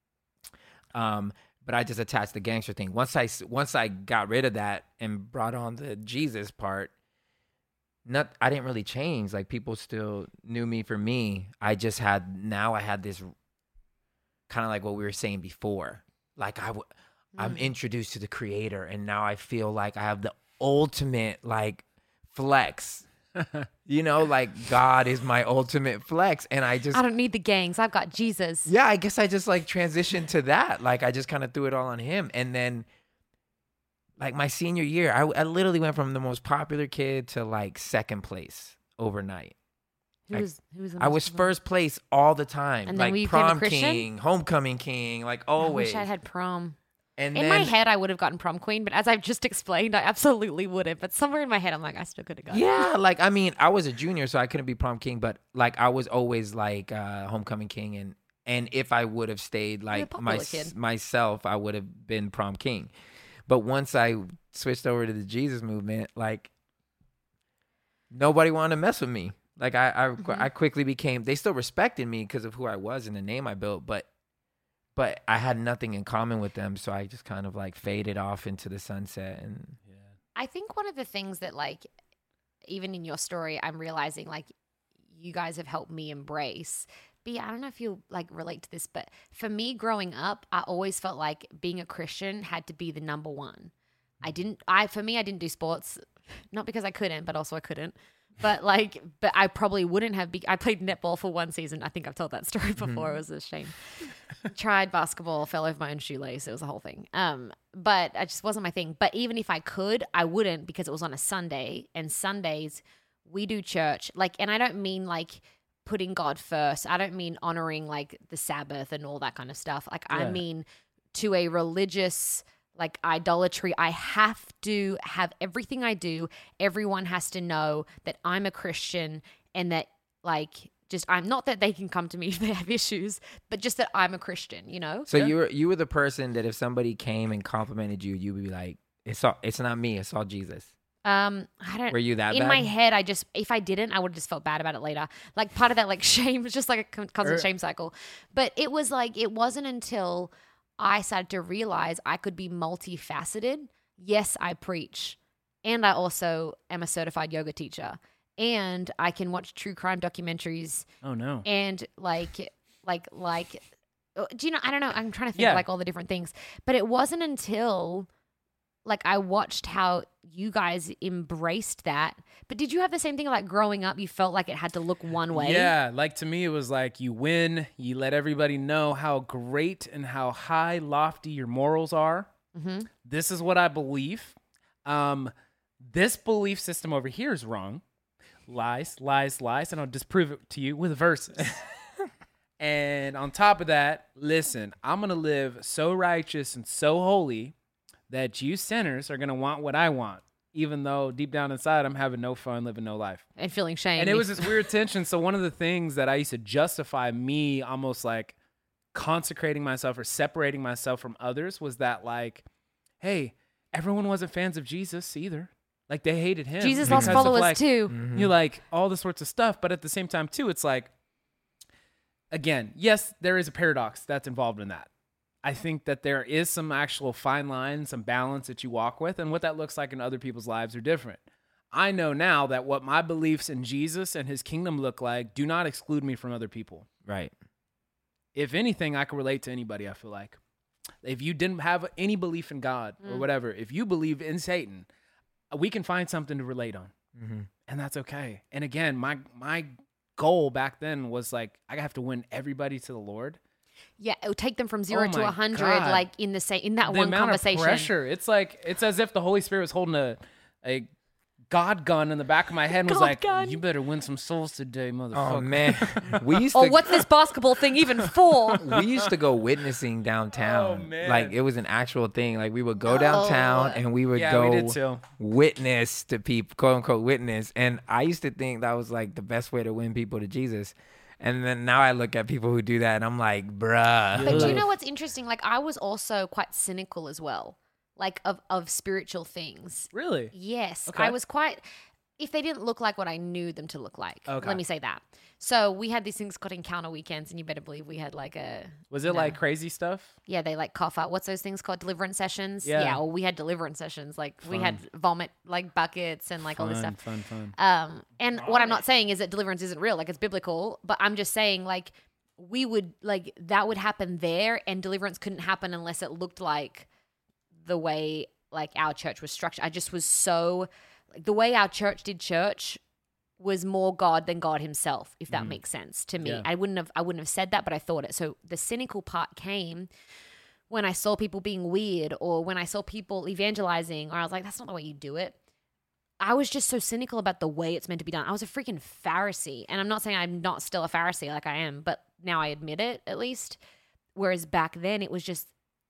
[SPEAKER 1] But I just attached the gangster thing. Once I got rid of that and brought on the Jesus part, I didn't really change. Like, people still knew me for me. I had this kind of like what we were saying before. Like I'm introduced to the Creator, and now I feel like I have the ultimate like flex. You know, like God is my ultimate flex, and I don't
[SPEAKER 2] need the gangs. I've got Jesus.
[SPEAKER 1] Yeah, I guess I just like transitioned to that. Like I just kind of threw it all on him, and then like my senior year, I literally went from the most popular kid to like second place overnight. I was first place all the time,
[SPEAKER 2] and
[SPEAKER 1] like
[SPEAKER 2] then
[SPEAKER 1] prom king, homecoming king, like always.
[SPEAKER 2] I wish I had prom.
[SPEAKER 1] And
[SPEAKER 2] In my head, I would have gotten prom queen, but as I've just explained, I absolutely wouldn't. But somewhere in my head, I'm like, I still could have gotten it.
[SPEAKER 1] yeah, like I mean, I was a junior, so I couldn't be prom king, but like I was always like homecoming king, and if I would have stayed like
[SPEAKER 2] popular kid.
[SPEAKER 1] myself, I would have been prom king. But once I switched over to the Jesus movement, like nobody wanted to mess with me. Like I quickly became. They still respected me because of who I was and the name I built, but I had nothing in common with them, so I just kind of like faded off into the sunset. And
[SPEAKER 2] I think one of the things that, like, even in your story, I'm realizing, like, you guys have helped me embrace. I don't know if you like relate to this, but for me growing up, I always felt like being a Christian had to be the number one. I didn't do sports, not because I couldn't, but also I couldn't. But I probably wouldn't have. I played netball for one season. I think I've told that story before. It was a shame. Tried basketball, fell over my own shoelace. It was a whole thing. But it just wasn't my thing. But even if I could, I wouldn't, because it was on a Sunday, and Sundays we do church. Like, and I don't mean like putting God first. I don't mean honoring like the Sabbath and all that kind of stuff. Like, I mean to a religious, like, idolatry. I have to have everything I do. Everyone has to know that I'm a Christian, and that, like, just, I'm not that they can come to me if they have issues, but just that I'm a Christian, you know?
[SPEAKER 1] so you were the person that if somebody came and complimented you, you would be like, it's not me, it's all Jesus.
[SPEAKER 2] I don't.
[SPEAKER 1] Were you that
[SPEAKER 2] in
[SPEAKER 1] bad?
[SPEAKER 2] my head? If I didn't, I would have just felt bad about it later. Like, part of that, like, shame was just like a constant shame cycle. But it was like, it wasn't until I started to realize I could be multifaceted. Yes, I preach, and I also am a certified yoga teacher, and I can watch true crime documentaries.
[SPEAKER 3] Oh no.
[SPEAKER 2] And like, do you know? I don't know. I'm trying to think
[SPEAKER 3] Yeah.
[SPEAKER 2] of like all the different things, but it wasn't until like I watched how you guys embraced that. But did you have the same thing, like growing up? You felt like it had to look one way.
[SPEAKER 3] Yeah, like to me, it was like you win, you let everybody know how great and how high, lofty your morals are.
[SPEAKER 2] Mm-hmm.
[SPEAKER 3] This is what I believe. This belief system over here is wrong. Lies, lies, lies, and I'll disprove it to you with verses. And on top of that, listen, I'm going to live so righteous and so holy that you sinners are going to want what I want, even though deep down inside I'm having no fun, living no life.
[SPEAKER 2] And feeling shame.
[SPEAKER 3] And it was this weird tension. So one of the things that I used to justify me almost like consecrating myself or separating myself from others was that, like, hey, everyone wasn't fans of Jesus either. Like, they hated him.
[SPEAKER 2] Jesus
[SPEAKER 3] because
[SPEAKER 2] lost
[SPEAKER 3] of,
[SPEAKER 2] followers
[SPEAKER 3] like,
[SPEAKER 2] too.
[SPEAKER 3] you like all this sorts of stuff. But at the same time, too, it's like, again, yes, there is a paradox that's involved in that. I think that there is some actual fine line, some balance that you walk with, and what that looks like in other people's lives are different. I know now that what my beliefs in Jesus and his kingdom look like do not exclude me from other people.
[SPEAKER 1] Right.
[SPEAKER 3] If anything, I can relate to anybody, I feel like. If you didn't have any belief in God or whatever, if you believe in Satan, we can find something to relate on.
[SPEAKER 1] Mm-hmm.
[SPEAKER 3] And that's okay. And again, my goal back then was like, I have to win everybody to the Lord.
[SPEAKER 2] Yeah, it would take them from 0
[SPEAKER 3] Oh
[SPEAKER 2] to
[SPEAKER 3] my
[SPEAKER 2] 100,
[SPEAKER 3] God.
[SPEAKER 2] like in that
[SPEAKER 3] The
[SPEAKER 2] one
[SPEAKER 3] amount
[SPEAKER 2] conversation.
[SPEAKER 3] of pressure. It's like, it's as if the Holy Spirit was holding a God gun in the back of my head and was
[SPEAKER 2] God
[SPEAKER 3] like,
[SPEAKER 2] gun.
[SPEAKER 3] you better win some souls today, motherfucker.
[SPEAKER 1] Oh man, we used
[SPEAKER 2] Oh,
[SPEAKER 1] to
[SPEAKER 2] what's this basketball thing even for?
[SPEAKER 1] we used to go witnessing downtown.
[SPEAKER 3] Oh, man.
[SPEAKER 1] Like, it was an actual thing. Like, we would go downtown and we would
[SPEAKER 3] Yeah,
[SPEAKER 1] go
[SPEAKER 3] we did too.
[SPEAKER 1] witness to people, quote unquote witness. And I used to think that was like the best way to win people to Jesus. And then now I look at people who do that and I'm like, bruh.
[SPEAKER 2] But do you know what's interesting? Like, I was also quite cynical as well, like of spiritual things.
[SPEAKER 3] Really?
[SPEAKER 2] Yes,
[SPEAKER 3] Okay.
[SPEAKER 2] I was quite. If they didn't look like what I knew them to look like,
[SPEAKER 3] Okay.
[SPEAKER 2] let me say that. So we had these things called encounter weekends, and you better believe we had like a.
[SPEAKER 3] Was it like crazy stuff?
[SPEAKER 2] Yeah, they like cough up. What's those things called? Deliverance sessions.
[SPEAKER 3] Yeah.
[SPEAKER 2] Well, we had deliverance sessions. Like, we had vomit like buckets and like all this stuff.
[SPEAKER 3] Fun.
[SPEAKER 2] And what I'm not saying is that deliverance isn't real, like, it's biblical, but I'm just saying, like, we would, like, that would happen there, and deliverance couldn't happen unless it looked like the way, like, our church was structured. I just was so, like, the way our church did church was more God than God himself, if that makes sense to me.
[SPEAKER 3] Yeah.
[SPEAKER 2] I wouldn't have said that, but I thought it. So the cynical part came when I saw people being weird, or when I saw people evangelizing, or I was like, that's not the way you do it. I was just so cynical about the way it's meant to be done. I was a freaking Pharisee. And I'm not saying I'm not still a Pharisee, like I am, but now I admit it, at least. Whereas back then it was just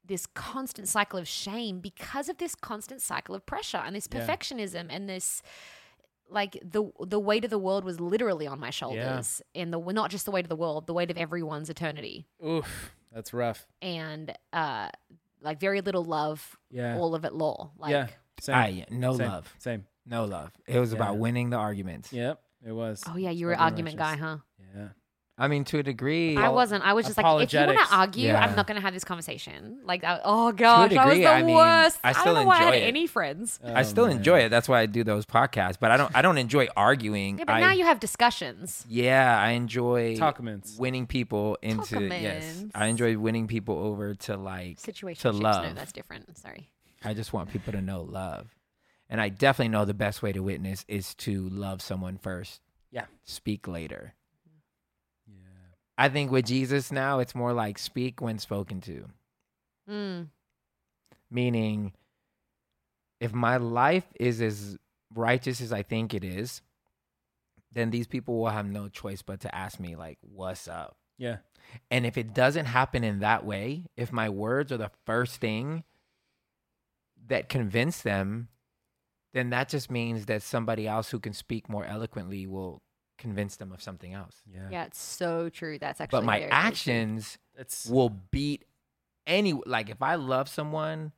[SPEAKER 2] this constant cycle of shame because of this constant cycle of pressure and this
[SPEAKER 3] Yeah.
[SPEAKER 2] perfectionism and this like the weight of the world was literally on my shoulders, and not just the weight of the world, the weight of everyone's eternity,
[SPEAKER 3] Oof, that's rough.
[SPEAKER 2] and like very little love,
[SPEAKER 3] Yeah.
[SPEAKER 2] all of it law, like
[SPEAKER 3] Yeah. Same.
[SPEAKER 1] No
[SPEAKER 3] Same.
[SPEAKER 1] love.
[SPEAKER 3] Same.
[SPEAKER 1] No love. It was
[SPEAKER 3] Yeah.
[SPEAKER 1] about winning the arguments.
[SPEAKER 3] Yep. It was.
[SPEAKER 2] oh yeah, you're an
[SPEAKER 3] Stubborn
[SPEAKER 2] argument guy,
[SPEAKER 3] righteous.
[SPEAKER 2] huh?
[SPEAKER 3] Yeah.
[SPEAKER 1] I mean, to a degree.
[SPEAKER 2] I wasn't. I was just like, if you want
[SPEAKER 3] Apologetics.
[SPEAKER 2] to argue,
[SPEAKER 1] Yeah.
[SPEAKER 2] I'm not going to have this conversation. Like, oh gosh, I was
[SPEAKER 1] degree,
[SPEAKER 2] the
[SPEAKER 1] I mean,
[SPEAKER 2] worst.
[SPEAKER 1] I
[SPEAKER 2] I
[SPEAKER 1] still
[SPEAKER 2] don't know why I had
[SPEAKER 1] enjoy it.
[SPEAKER 2] any friends.
[SPEAKER 1] I still
[SPEAKER 3] man.
[SPEAKER 1] enjoy it. That's why I do those podcasts. But I don't enjoy arguing.
[SPEAKER 2] Yeah, but now you have discussions.
[SPEAKER 1] Yeah, I enjoy
[SPEAKER 3] Talkaments.
[SPEAKER 1] winning people into yes.
[SPEAKER 2] Talkaments.
[SPEAKER 1] I enjoy winning people over to like
[SPEAKER 2] Situationships.
[SPEAKER 1] to
[SPEAKER 2] No,
[SPEAKER 1] love.
[SPEAKER 2] that's different. Sorry.
[SPEAKER 1] I just want people to know love. And I definitely know the best way to witness is to love someone first.
[SPEAKER 3] Yeah.
[SPEAKER 1] Speak later.
[SPEAKER 3] Yeah.
[SPEAKER 1] I think with Jesus now, it's more like speak when spoken to.
[SPEAKER 2] Mm.
[SPEAKER 1] Meaning, if my life is as righteous as I think it is, then these people will have no choice but to ask me, like, what's up?
[SPEAKER 3] Yeah.
[SPEAKER 1] And if it doesn't happen in that way, if my words are the first thing that convince them, then that just means that somebody else who can speak more eloquently will convince them of something else.
[SPEAKER 3] Yeah.
[SPEAKER 2] Yeah, it's so true. That's actually.
[SPEAKER 1] But my
[SPEAKER 2] very, very true.
[SPEAKER 1] actions
[SPEAKER 3] It's
[SPEAKER 1] will beat any, like if I love someone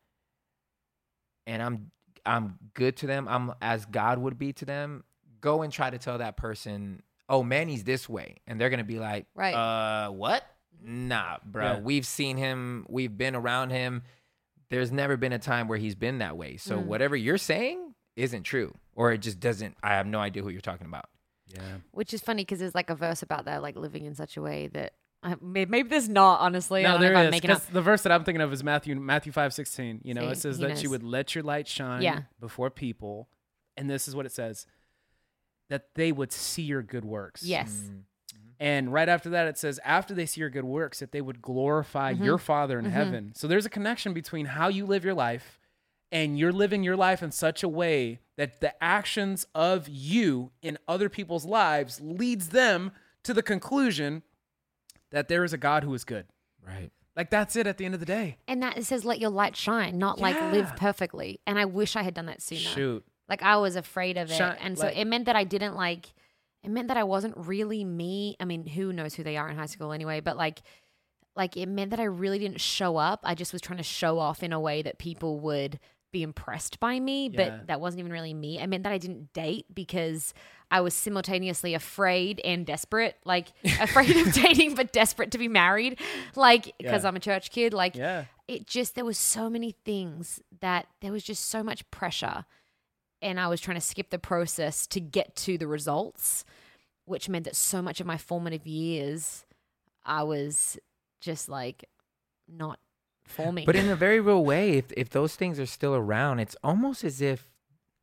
[SPEAKER 1] and I'm good to them, I'm as God would be to them, go and try to tell that person, oh, Manny's this way. And they're going to be like,
[SPEAKER 2] Right.
[SPEAKER 1] What? Nah, bro.
[SPEAKER 3] Yeah.
[SPEAKER 1] We've seen him. We've been around him. There's never been a time where he's been that way. So whatever you're saying isn't true, or it just doesn't. I have no idea who you're talking about.
[SPEAKER 3] yeah.
[SPEAKER 2] Which is funny because there's like a verse about that, like living in such a way that maybe there's not. Honestly, I
[SPEAKER 3] No,
[SPEAKER 2] don't know
[SPEAKER 3] there
[SPEAKER 2] if I'm
[SPEAKER 3] is.
[SPEAKER 2] making up.
[SPEAKER 3] 'Cause the verse that I'm thinking of is Matthew 5:16. You know,
[SPEAKER 2] See,
[SPEAKER 3] it says
[SPEAKER 2] he
[SPEAKER 3] that
[SPEAKER 2] knows.
[SPEAKER 3] you would let your light shine
[SPEAKER 2] Yeah.
[SPEAKER 3] before people, and this is what it says: that they would see your good works.
[SPEAKER 2] Yes.
[SPEAKER 3] And right after that, it says, after they see your good works, that they would glorify
[SPEAKER 2] Mm-hmm.
[SPEAKER 3] your Father in heaven. So there's a connection between how you live your life, and you're living your life in such a way that the actions of you in other people's lives leads them to the conclusion that there is a God who is good.
[SPEAKER 1] Right.
[SPEAKER 3] Like, that's it at the end of the day.
[SPEAKER 2] And that it says, let your light shine, not like live
[SPEAKER 3] Yeah.
[SPEAKER 2] perfectly. And I wish I had done that sooner.
[SPEAKER 3] Shoot.
[SPEAKER 2] Like I was afraid of it.
[SPEAKER 3] Shine-
[SPEAKER 2] And so
[SPEAKER 3] like-
[SPEAKER 2] it meant that I didn't like, it meant that I wasn't really me. I mean, who knows who they are in high school anyway, but like it meant that I really didn't show up. I just was trying to show off in a way that people would be impressed by me,
[SPEAKER 3] Yeah.
[SPEAKER 2] but that wasn't even really me. It meant that I didn't date because I was simultaneously afraid and desperate, like afraid of dating, but desperate to be married. Like, because
[SPEAKER 3] Yeah.
[SPEAKER 2] I'm a church kid, like
[SPEAKER 3] Yeah.
[SPEAKER 2] it just, there was so many things that there was just so much pressure, and I was trying to skip the process to get to the results, which meant that so much of my formative years I was just like not forming.
[SPEAKER 1] But in a very real way, if those things are still around, it's almost as if,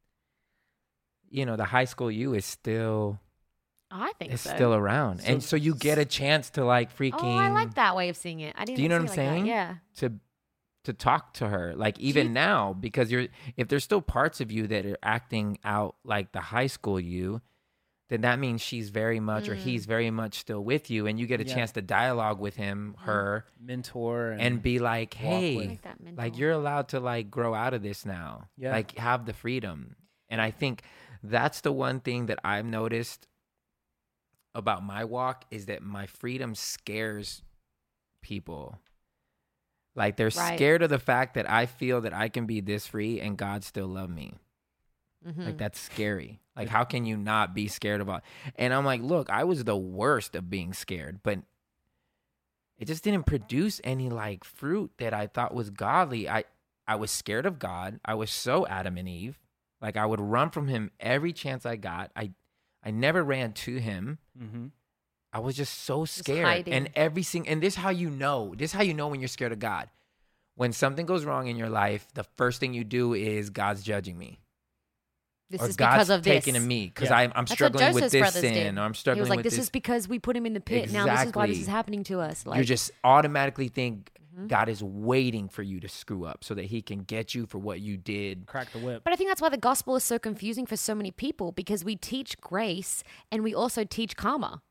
[SPEAKER 1] you know, the high school you is still
[SPEAKER 2] I think
[SPEAKER 1] is
[SPEAKER 2] so.
[SPEAKER 1] still around, and so you get a chance to like freaking.
[SPEAKER 2] Oh, I like that way of seeing it. I didn't.
[SPEAKER 1] Do you know
[SPEAKER 2] see
[SPEAKER 1] what
[SPEAKER 2] it
[SPEAKER 1] I'm
[SPEAKER 2] like that.
[SPEAKER 1] saying?
[SPEAKER 2] Yeah.
[SPEAKER 1] to talk to her, like even now, because if there's still parts of you that are acting out like the high school you, then that means she's very much or he's very much still with you, and you get a
[SPEAKER 3] Yeah.
[SPEAKER 1] chance to dialogue with him, her,
[SPEAKER 3] Mentor.
[SPEAKER 1] and be like,
[SPEAKER 3] walk
[SPEAKER 1] hey,
[SPEAKER 3] with.
[SPEAKER 2] Like that mental.
[SPEAKER 1] like you're allowed to like grow out of this now.
[SPEAKER 3] Yeah.
[SPEAKER 1] Like have the freedom. And I think that's the one thing that I've noticed about my walk is that my freedom scares people. Like they're
[SPEAKER 2] Right.
[SPEAKER 1] scared of the fact that I feel that I can be this free and God still love me.
[SPEAKER 2] Mhm.
[SPEAKER 1] Like that's scary. Like how can you not be scared about? And I'm like, look, I was the worst of being scared, but it just didn't produce any like fruit that I thought was godly. I was scared of God. I was so Adam and Eve. Like I would run from him every chance I got. I never ran to him.
[SPEAKER 3] Mm-hmm.
[SPEAKER 1] I was just so scared.
[SPEAKER 2] hiding.
[SPEAKER 1] And and this is how you know. This is how you know when you're scared of God. When something goes wrong in your life, the first thing you do is God's judging me.
[SPEAKER 2] This
[SPEAKER 1] or
[SPEAKER 2] is
[SPEAKER 1] God's
[SPEAKER 2] because of this.
[SPEAKER 1] taking to me because
[SPEAKER 3] Yeah.
[SPEAKER 1] I'm
[SPEAKER 2] That's what
[SPEAKER 1] struggling with
[SPEAKER 2] Joseph's
[SPEAKER 1] this
[SPEAKER 2] brothers
[SPEAKER 1] sin,
[SPEAKER 2] did.
[SPEAKER 1] or I'm
[SPEAKER 2] He
[SPEAKER 1] struggling
[SPEAKER 2] was like,
[SPEAKER 1] with
[SPEAKER 2] "This is because we put him in the pit. Now this is why this
[SPEAKER 1] Exactly.
[SPEAKER 2] is happening to us." Like,
[SPEAKER 1] you just automatically think
[SPEAKER 2] Mm-hmm.
[SPEAKER 1] God is waiting for you to screw up so that he can get you for what you did.
[SPEAKER 3] Crack the whip.
[SPEAKER 2] But I think that's why the gospel is so confusing for so many people, because we teach grace and we also teach karma.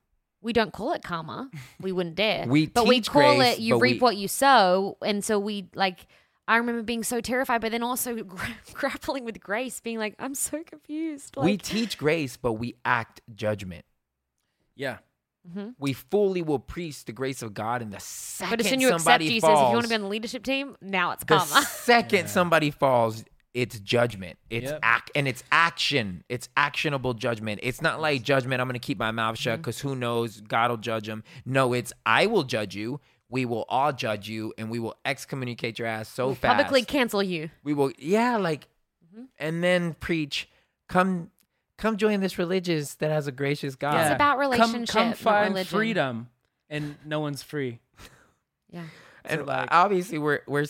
[SPEAKER 2] we don't call it karma. We wouldn't dare.
[SPEAKER 1] We
[SPEAKER 2] but we
[SPEAKER 1] teach
[SPEAKER 2] call
[SPEAKER 1] grace,
[SPEAKER 2] it you
[SPEAKER 1] but
[SPEAKER 2] reap what you sow. And so we like, I remember being so terrified, but then also grappling with grace, being like, I'm so confused. Like,
[SPEAKER 1] we teach grace, but we act judgment.
[SPEAKER 3] Yeah.
[SPEAKER 1] We fully will preach the grace of God, and the second
[SPEAKER 2] but as soon as you accept
[SPEAKER 1] somebody
[SPEAKER 2] Jesus,
[SPEAKER 1] falls,
[SPEAKER 2] if you want to be on the leadership team, now it's
[SPEAKER 1] the
[SPEAKER 2] karma.
[SPEAKER 1] second somebody falls, it's judgment. It's
[SPEAKER 3] Yep.
[SPEAKER 1] and it's action. It's actionable judgment. It's not like judgment. I'm going to keep my mouth shut because who knows? God will judge them. No, it's I will judge you. We will all judge you, and we will excommunicate your ass so fast.
[SPEAKER 2] Publicly cancel you.
[SPEAKER 1] We will, and then preach. Come join this religious that has a gracious God.
[SPEAKER 2] It's about relationship,
[SPEAKER 3] Come
[SPEAKER 2] not
[SPEAKER 3] find
[SPEAKER 2] religion.
[SPEAKER 3] freedom, and no one's free.
[SPEAKER 2] Yeah.
[SPEAKER 1] And
[SPEAKER 3] So, like-
[SPEAKER 1] obviously,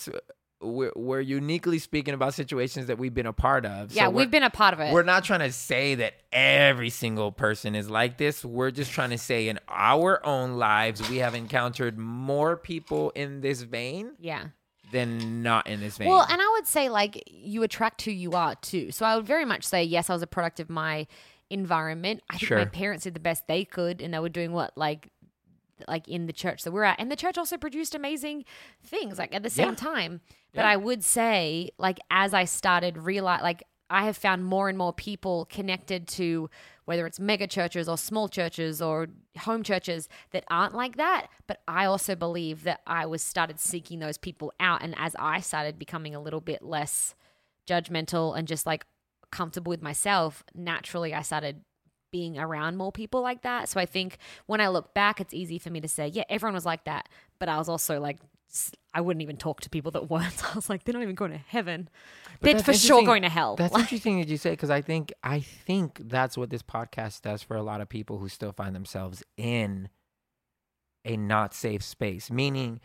[SPEAKER 1] we're uniquely speaking about situations that we've been a part of.
[SPEAKER 2] Yeah,
[SPEAKER 1] So
[SPEAKER 2] we've been a part of it.
[SPEAKER 1] We're not trying to say that every single person is like this. We're just trying to say in our own lives, we have encountered more people in this vein
[SPEAKER 2] Yeah.
[SPEAKER 1] than not in this vein.
[SPEAKER 2] Well, and I would say like you attract who you are too. So I would very much say yes, I was a product of my environment. I think
[SPEAKER 1] Sure.
[SPEAKER 2] my parents did the best they could, and they were doing what like in the church that we're at, and the church also produced amazing things like at the same
[SPEAKER 1] Yeah.
[SPEAKER 2] time. But
[SPEAKER 1] Yeah.
[SPEAKER 2] I would say like as I started realize like I have found more and more people connected to whether it's mega churches or small churches or home churches that aren't like that. But I also believe that I started seeking those people out. And as I started becoming a little bit less judgmental and just like comfortable with myself, naturally I started being around more people like that. So I think when I look back, it's easy for me to say, yeah, everyone was like that. But I was also like, I wouldn't even talk to people that weren't. I was like, they're not even going to heaven.
[SPEAKER 1] But
[SPEAKER 2] They're
[SPEAKER 1] that's
[SPEAKER 2] for sure
[SPEAKER 1] interesting.
[SPEAKER 2] going to hell.
[SPEAKER 1] That's
[SPEAKER 2] Like,
[SPEAKER 1] interesting that you say, because I think that's what this podcast does for a lot of people who still find themselves in a not safe space. Meaning,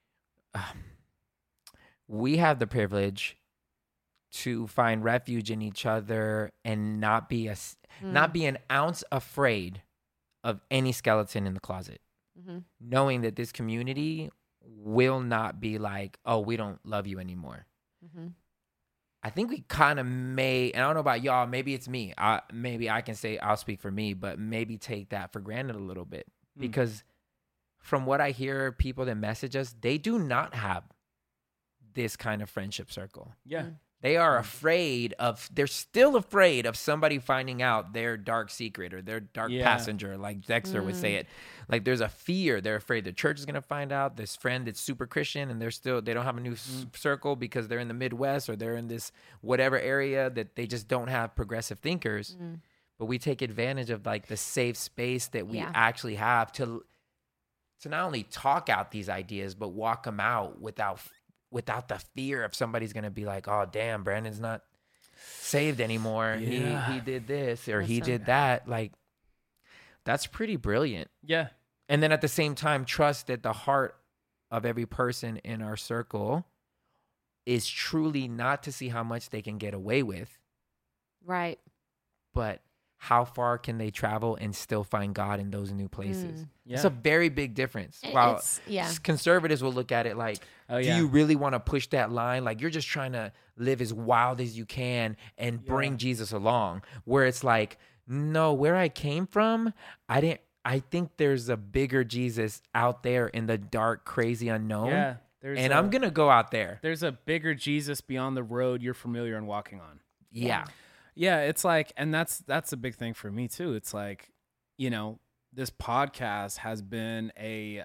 [SPEAKER 1] we have the privilege to find refuge in each other and not be an ounce afraid of any skeleton in the closet.
[SPEAKER 2] Mhm.
[SPEAKER 1] Knowing that this community will not be like, oh, we don't love you anymore.
[SPEAKER 2] Mhm.
[SPEAKER 1] I think we kind of may, and I don't know about y'all, maybe it's me. Maybe I can say I'll speak for me, but maybe take that for granted a little bit. Because from what I hear, people that message us, they do not have this kind of friendship circle.
[SPEAKER 3] Yeah.
[SPEAKER 1] They are they're still afraid of somebody finding out their dark secret or their dark passenger, like Dexter would say it. Like there's a fear. They're afraid the church is going to find out, this friend that's super Christian, and they don't have a new circle because they're in the Midwest or they're in this whatever area that they just don't have progressive thinkers. But we take advantage of like the safe space that we actually have to not only talk out these ideas, but walk them out without the fear of somebody's going to be like, oh, damn, Brandon's not saved anymore.
[SPEAKER 3] Yeah.
[SPEAKER 1] He did this or he did that. Like, that's pretty brilliant.
[SPEAKER 3] Yeah.
[SPEAKER 1] And then at the same time, trust that the heart of every person in our circle is truly not to see how much they can get away with,
[SPEAKER 2] Right.
[SPEAKER 1] but how far can they travel and still find God in those new places?
[SPEAKER 3] Yeah.
[SPEAKER 1] It's a very big difference. While
[SPEAKER 2] Yeah.
[SPEAKER 1] conservatives will look at it like,
[SPEAKER 3] Oh,
[SPEAKER 1] do
[SPEAKER 3] yeah.
[SPEAKER 1] you really want to push that line? Like you're just trying to live as wild as you can and bring Jesus along. Where it's like, no, where I came from, I think there's a bigger Jesus out there in the dark, crazy unknown.
[SPEAKER 3] Yeah.
[SPEAKER 1] I'm going to go out there.
[SPEAKER 3] There's a bigger Jesus beyond the road you're familiar and walking on.
[SPEAKER 1] Yeah.
[SPEAKER 3] Yeah, it's like, and that's a big thing for me too. It's like, you know, this podcast has been a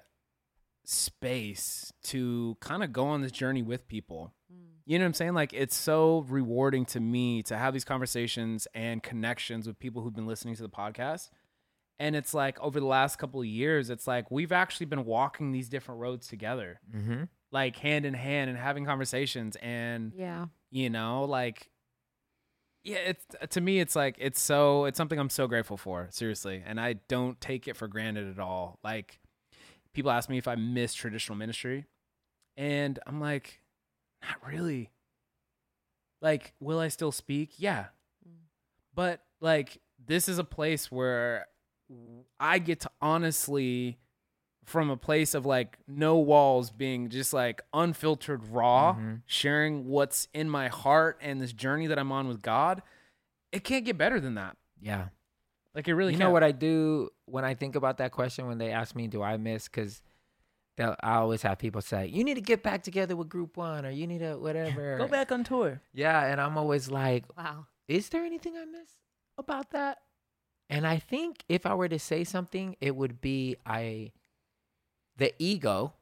[SPEAKER 3] space to kind of go on this journey with people. You know what I'm saying? Like, it's so rewarding to me to have these conversations and connections with people who've been listening to the podcast. And it's like over the last couple of years, it's like we've actually been walking these different roads together, like hand in hand and having conversations. And,
[SPEAKER 2] Yeah.
[SPEAKER 3] you know, like, yeah, it's to me, it's like it's something I'm so grateful for, seriously, and I don't take it for granted at all. Like, people ask me if I miss traditional ministry, and I'm like, not really. Like, will I still speak? Yeah, but like, this is a place where I get to honestly, from a place of like no walls, being just like unfiltered raw, sharing what's in my heart and this journey that I'm on with God. It can't get better than that.
[SPEAKER 1] Yeah.
[SPEAKER 3] Like it really
[SPEAKER 1] You know what I do when I think about that question when they ask me, do I miss? Because I always have people say, you need to get back together with Group One, or you need to whatever.
[SPEAKER 3] Go back on tour.
[SPEAKER 1] Yeah, and I'm always like,
[SPEAKER 2] Wow.
[SPEAKER 1] is there anything I miss about that? And I think if I were to say something, it would be the ego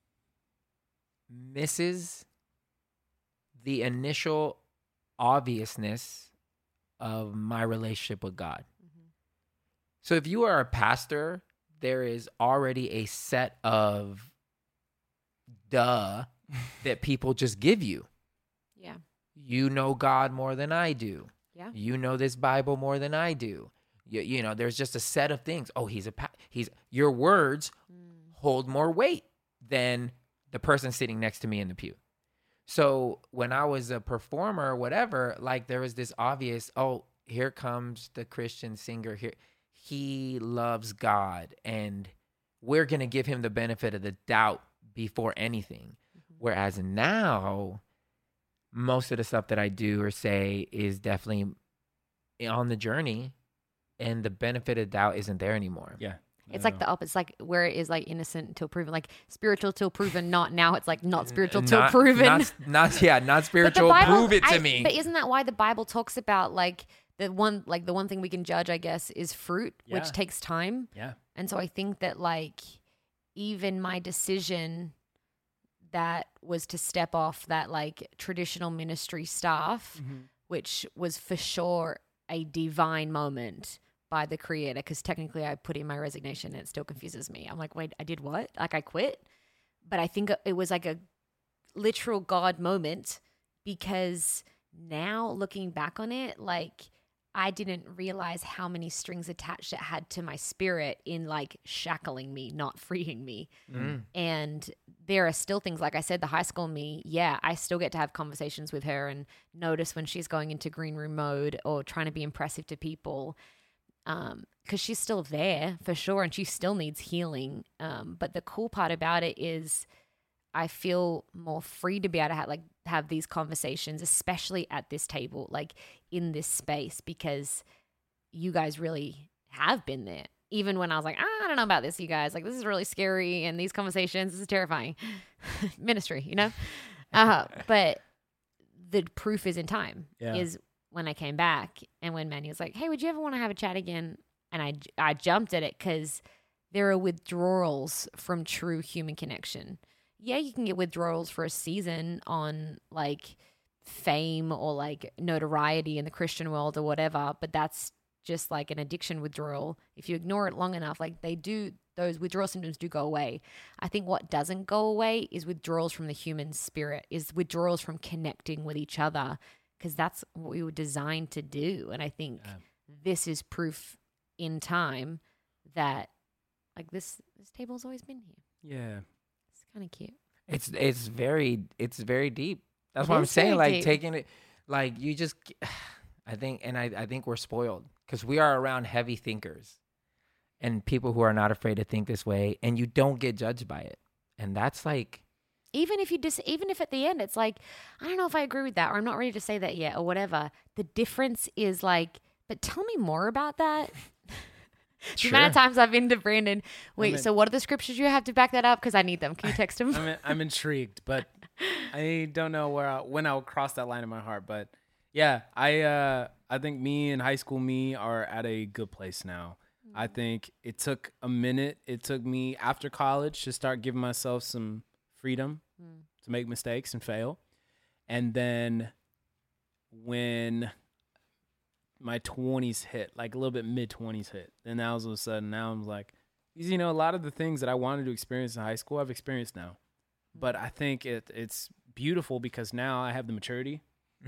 [SPEAKER 1] misses the initial obviousness of my relationship with God. So if you are a pastor, there is already a set of that people just give you.
[SPEAKER 2] Yeah.
[SPEAKER 1] You know God more than I do.
[SPEAKER 2] Yeah.
[SPEAKER 1] You know this Bible more than I do. You know, there's just a set of things. Oh, your words hold more weight than the person sitting next to me in the pew. So when I was a performer or whatever, like there was this obvious, oh, here comes the Christian singer here. He loves God and we're going to give him the benefit of the doubt before anything. Whereas now, most of the stuff that I do or say is definitely on the journey and the benefit of doubt isn't there anymore.
[SPEAKER 3] Yeah.
[SPEAKER 2] It's like the opposite. It's like where it is like innocent until proven, like spiritual till proven. Not now. It's like not spiritual till proven.
[SPEAKER 1] Not spiritual. Prove it to me.
[SPEAKER 2] But isn't that why the Bible talks about like the one thing we can judge, I guess, is fruit, which takes time.
[SPEAKER 3] Yeah.
[SPEAKER 2] And so I think that like even my decision that was to step off that like traditional ministry stuff, which was for sure a divine moment by the Creator, because technically I put in my resignation and it still confuses me. I'm like, wait, I did what? Like I quit? But I think it was like a literal God moment, because now looking back on it, like I didn't realize how many strings attached it had to my spirit in like shackling me, not freeing me. And there are still things, like I said, the high school me, I still get to have conversations with her and notice when she's going into green room mode or trying to be impressive to people. Because she's still there for sure, and she still needs healing. But the cool part about it is I feel more free to be able to have these conversations, especially at this table, like in this space, because you guys really have been there. Even when I was like, I don't know about this, you guys, like this is really scary, and these conversations, this is terrifying. Ministry, you know? But the proof is in time, is when I came back and when Manny was like, hey, would you ever want to have a chat again? And I jumped at it because there are withdrawals from true human connection. Yeah, you can get withdrawals for a season on like fame or like notoriety in the Christian world or whatever, but that's just like an addiction withdrawal. If you ignore it long enough, like those withdrawal symptoms do go away. I think what doesn't go away is withdrawals from the human spirit, is withdrawals from connecting with each other, because that's what we were designed to do. And I think this is proof in time that like this table's always been here.
[SPEAKER 3] Yeah.
[SPEAKER 2] It's kind of cute.
[SPEAKER 1] It's very deep. That's what I'm saying. Like deep. Taking it, like you just, I think we're spoiled because we are around heavy thinkers and people who are not afraid to think this way, and you don't get judged by it. And that's like,
[SPEAKER 2] even if at the end it's like, I don't know if I agree with that, or I'm not ready to say that yet, or whatever. The difference is like, but tell me more about that. The amount of times I've been to Brandon, so what are the scriptures you have to back that up? Because I need them. Can you text them?
[SPEAKER 3] I'm intrigued, but I don't know when I'll cross that line in my heart. But yeah, I think me and high school me are at a good place now. I think it took a minute. It took me after college to start giving myself some freedom to make mistakes and fail. And then when my 20s hit, like a little bit mid-20s hit, then now all of a sudden, now I'm like, you know, a lot of the things that I wanted to experience in high school, I've experienced now. But I think it's beautiful because now I have the maturity.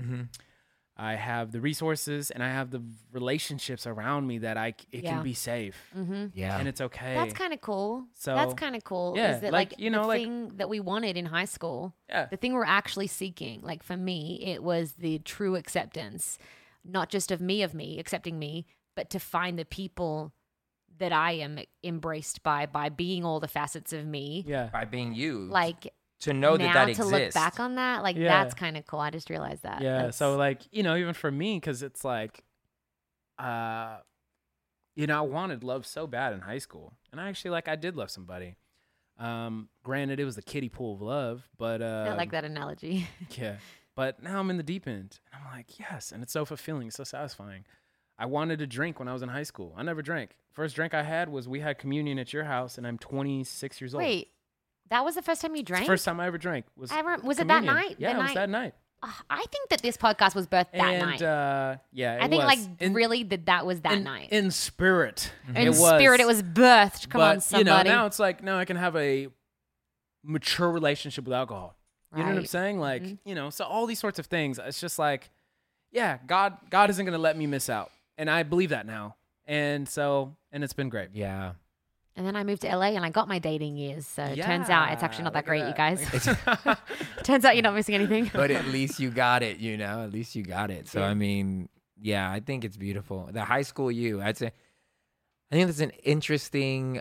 [SPEAKER 3] I have the resources, and I have the relationships around me that it can be safe.
[SPEAKER 1] Yeah.
[SPEAKER 3] And it's okay.
[SPEAKER 2] That's kind of cool.
[SPEAKER 3] So
[SPEAKER 2] that's kind of cool.
[SPEAKER 3] Yeah,
[SPEAKER 2] is that
[SPEAKER 3] like, you know,
[SPEAKER 2] the
[SPEAKER 3] like,
[SPEAKER 2] thing that we wanted in high school,
[SPEAKER 3] yeah,
[SPEAKER 2] the thing we're actually seeking, like for me, it was the true acceptance, not just of me accepting me, but to find the people that I am embraced by being all the facets of me.
[SPEAKER 3] Yeah.
[SPEAKER 1] By being you.
[SPEAKER 2] Like,
[SPEAKER 1] to know
[SPEAKER 2] now
[SPEAKER 1] that
[SPEAKER 2] to
[SPEAKER 1] exists.
[SPEAKER 2] look back on that, like that's kind of cool. I just realized that.
[SPEAKER 3] Yeah. So like, you know, even for me, because it's like, I wanted love so bad in high school. And I actually, I did love somebody. Granted, it was the kiddie pool of love, but
[SPEAKER 2] I like that analogy.
[SPEAKER 3] yeah. But now I'm in the deep end, and I'm like, yes, and it's so fulfilling, it's so satisfying. I wanted to drink when I was in high school. I never drank. First drink I had was we had communion at your house, and I'm 26 years old.
[SPEAKER 2] Wait, that was the first time you
[SPEAKER 3] It's
[SPEAKER 2] drank?
[SPEAKER 3] the first time I ever drank. Was
[SPEAKER 2] it that
[SPEAKER 3] communion.
[SPEAKER 2] night?
[SPEAKER 3] Yeah,
[SPEAKER 2] The
[SPEAKER 3] it was
[SPEAKER 2] night?
[SPEAKER 3] that night.
[SPEAKER 2] I think that this podcast was birthed that
[SPEAKER 3] And
[SPEAKER 2] night.
[SPEAKER 3] yeah, it
[SPEAKER 2] I think
[SPEAKER 3] was.
[SPEAKER 2] really that was that night.
[SPEAKER 3] In spirit.
[SPEAKER 2] In spirit, it was birthed. Come
[SPEAKER 3] but,
[SPEAKER 2] on, somebody.
[SPEAKER 3] now it's like, now I can have a mature relationship with alcohol. You know what I'm
[SPEAKER 2] Right.
[SPEAKER 3] saying? So all these sorts of things. It's just like, yeah, God isn't going to let me miss out. And I believe that now. And it's been great.
[SPEAKER 1] Yeah.
[SPEAKER 2] And then I moved to LA and I got my dating years. So it turns out it's actually not that great, you guys. Turns out you're not missing anything.
[SPEAKER 1] But at least you got it, At least you got it. So,
[SPEAKER 3] Yeah.
[SPEAKER 1] I mean, yeah, I think it's beautiful. The high school you, I'd say, I think that's an interesting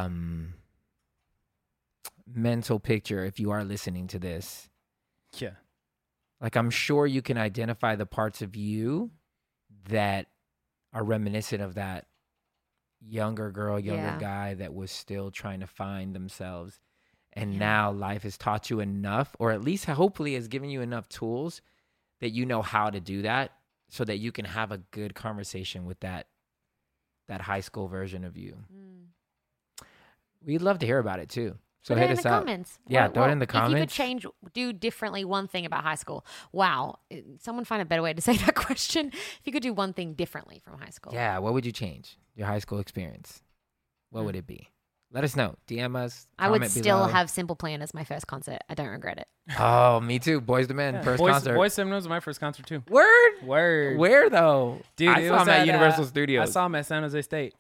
[SPEAKER 1] mental picture if you are listening to this.
[SPEAKER 3] Yeah.
[SPEAKER 1] Like, I'm sure you can identify the parts of you that are reminiscent of that younger girl, younger
[SPEAKER 2] Yeah.
[SPEAKER 1] guy that was still trying to find themselves. And now life has taught you enough, or at least hopefully has given you enough tools that you know how to do that so that you can have a good conversation with that high school version of you. We'd love to hear about it too. So
[SPEAKER 2] Put
[SPEAKER 1] hit
[SPEAKER 2] it in
[SPEAKER 1] us
[SPEAKER 2] the
[SPEAKER 1] up.
[SPEAKER 2] comments.
[SPEAKER 1] Yeah, throw it in the
[SPEAKER 2] If you could
[SPEAKER 1] comments.
[SPEAKER 2] do differently one thing about high school. Wow. Someone find a better way to say that question. If you could do one thing differently from high school.
[SPEAKER 1] Yeah, what would you change? Your high school experience. What would it be? Let us know. DM us.
[SPEAKER 2] I would
[SPEAKER 1] comment
[SPEAKER 2] still
[SPEAKER 1] below.
[SPEAKER 2] have Simple Plan as my first concert. I don't regret it.
[SPEAKER 1] Oh, me too. Boys to Men, first concert.
[SPEAKER 3] Boys Seven was my first concert too.
[SPEAKER 1] Word?
[SPEAKER 3] Word.
[SPEAKER 1] Where though?
[SPEAKER 3] Dude,
[SPEAKER 1] I
[SPEAKER 3] it
[SPEAKER 1] saw
[SPEAKER 3] was
[SPEAKER 1] him at Universal
[SPEAKER 3] I
[SPEAKER 1] Studios.
[SPEAKER 3] saw him at San Jose State.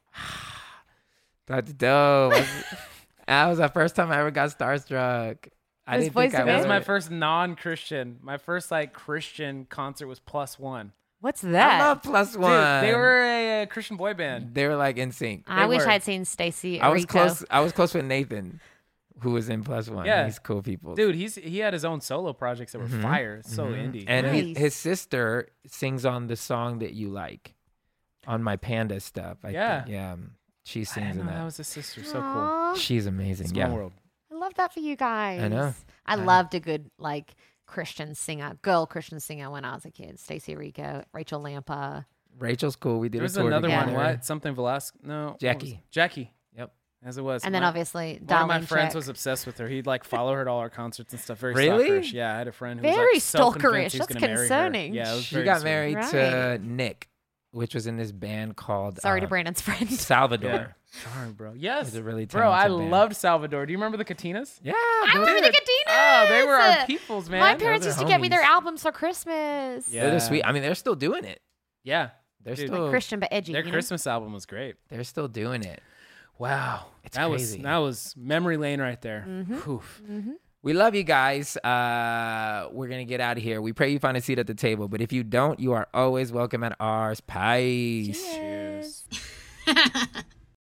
[SPEAKER 1] That's dope. That was the first time I ever got starstruck. I
[SPEAKER 2] Was
[SPEAKER 1] didn't
[SPEAKER 2] Boys
[SPEAKER 1] think I
[SPEAKER 2] to
[SPEAKER 3] That was
[SPEAKER 1] would.
[SPEAKER 3] my first non-Christian. My first Christian concert was Plus One.
[SPEAKER 2] What's
[SPEAKER 1] I
[SPEAKER 2] that?
[SPEAKER 1] love Plus
[SPEAKER 3] Dude,
[SPEAKER 1] One.
[SPEAKER 3] they were a Christian boy band.
[SPEAKER 1] They were like in sync.
[SPEAKER 2] I
[SPEAKER 3] they
[SPEAKER 2] wish
[SPEAKER 3] were.
[SPEAKER 2] I'd seen Stacey.
[SPEAKER 1] I was
[SPEAKER 2] Areco.
[SPEAKER 1] close. I was close with Nathan, who was in Plus One.
[SPEAKER 3] Yeah.
[SPEAKER 1] He's cool people.
[SPEAKER 3] Dude, he had his own solo projects that were fire. It's so indie.
[SPEAKER 1] And
[SPEAKER 2] Nice.
[SPEAKER 1] his sister sings on the song that you like, on my Panda stuff. I
[SPEAKER 3] Yeah.
[SPEAKER 1] think. Yeah. She
[SPEAKER 3] I
[SPEAKER 1] sings
[SPEAKER 3] didn't
[SPEAKER 1] in
[SPEAKER 3] know that
[SPEAKER 1] that.
[SPEAKER 3] was his sister. So cool.
[SPEAKER 2] Aw,
[SPEAKER 1] She's amazing.
[SPEAKER 3] Small
[SPEAKER 1] Yeah.
[SPEAKER 3] world.
[SPEAKER 2] I love that for you guys.
[SPEAKER 1] I know.
[SPEAKER 2] I loved a good Christian singer, girl Christian singer when I was a kid. Stacey Areco, Rachel Lampa.
[SPEAKER 1] Rachel's cool. We did
[SPEAKER 3] There's
[SPEAKER 1] a tour
[SPEAKER 3] another
[SPEAKER 1] together.
[SPEAKER 3] one. What? Something Velasquez? No. what
[SPEAKER 1] Jackie.
[SPEAKER 3] was it? Jackie.
[SPEAKER 1] Yep.
[SPEAKER 3] As it was.
[SPEAKER 2] And then
[SPEAKER 3] My-
[SPEAKER 2] obviously,
[SPEAKER 3] One of
[SPEAKER 2] Darlene
[SPEAKER 3] my friends
[SPEAKER 2] Check.
[SPEAKER 3] was obsessed with her. He'd follow her to all our concerts and stuff. Very
[SPEAKER 1] Really?
[SPEAKER 3] stalkerish. Yeah, I had a friend who
[SPEAKER 2] Very
[SPEAKER 3] was so convinced
[SPEAKER 2] stalkerish.
[SPEAKER 3] he was
[SPEAKER 2] That's
[SPEAKER 3] gonna marry her.
[SPEAKER 2] concerning.
[SPEAKER 3] Yeah, it was
[SPEAKER 1] She
[SPEAKER 3] very
[SPEAKER 1] got
[SPEAKER 3] sweet.
[SPEAKER 1] married
[SPEAKER 2] Right.
[SPEAKER 1] to Nick, which was in this band called
[SPEAKER 2] Sorry to Brandon's friend.
[SPEAKER 1] Salvador.
[SPEAKER 3] Yeah. Sorry, bro. Yes,
[SPEAKER 1] It was a really
[SPEAKER 3] bro. I
[SPEAKER 1] talented band.
[SPEAKER 3] loved Salvador. Do you remember the Katinas?
[SPEAKER 1] Yeah,
[SPEAKER 2] I
[SPEAKER 1] those-
[SPEAKER 2] remember the
[SPEAKER 3] Dude.
[SPEAKER 2] Catinas.
[SPEAKER 3] Oh, they were our peoples, man.
[SPEAKER 2] My parents
[SPEAKER 1] Those
[SPEAKER 2] used
[SPEAKER 1] are
[SPEAKER 2] to get me their
[SPEAKER 1] homies.
[SPEAKER 2] albums for Christmas.
[SPEAKER 3] Yeah.
[SPEAKER 1] they're sweet. I mean, they're still doing it.
[SPEAKER 3] Yeah,
[SPEAKER 1] They're
[SPEAKER 3] Dude.
[SPEAKER 1] still
[SPEAKER 2] Christian but edgy.
[SPEAKER 3] their
[SPEAKER 2] you know?
[SPEAKER 3] Christmas album was great.
[SPEAKER 1] they're still doing it.
[SPEAKER 3] Wow,
[SPEAKER 1] It's
[SPEAKER 3] that
[SPEAKER 1] crazy.
[SPEAKER 3] was memory lane right there.
[SPEAKER 2] Mm-hmm.
[SPEAKER 3] Oof.
[SPEAKER 1] We love you guys. We're gonna get out of here. We pray you find a seat at the table, but if you don't, you are always welcome at ours. Peace.
[SPEAKER 2] Cheers.
[SPEAKER 3] Cheers.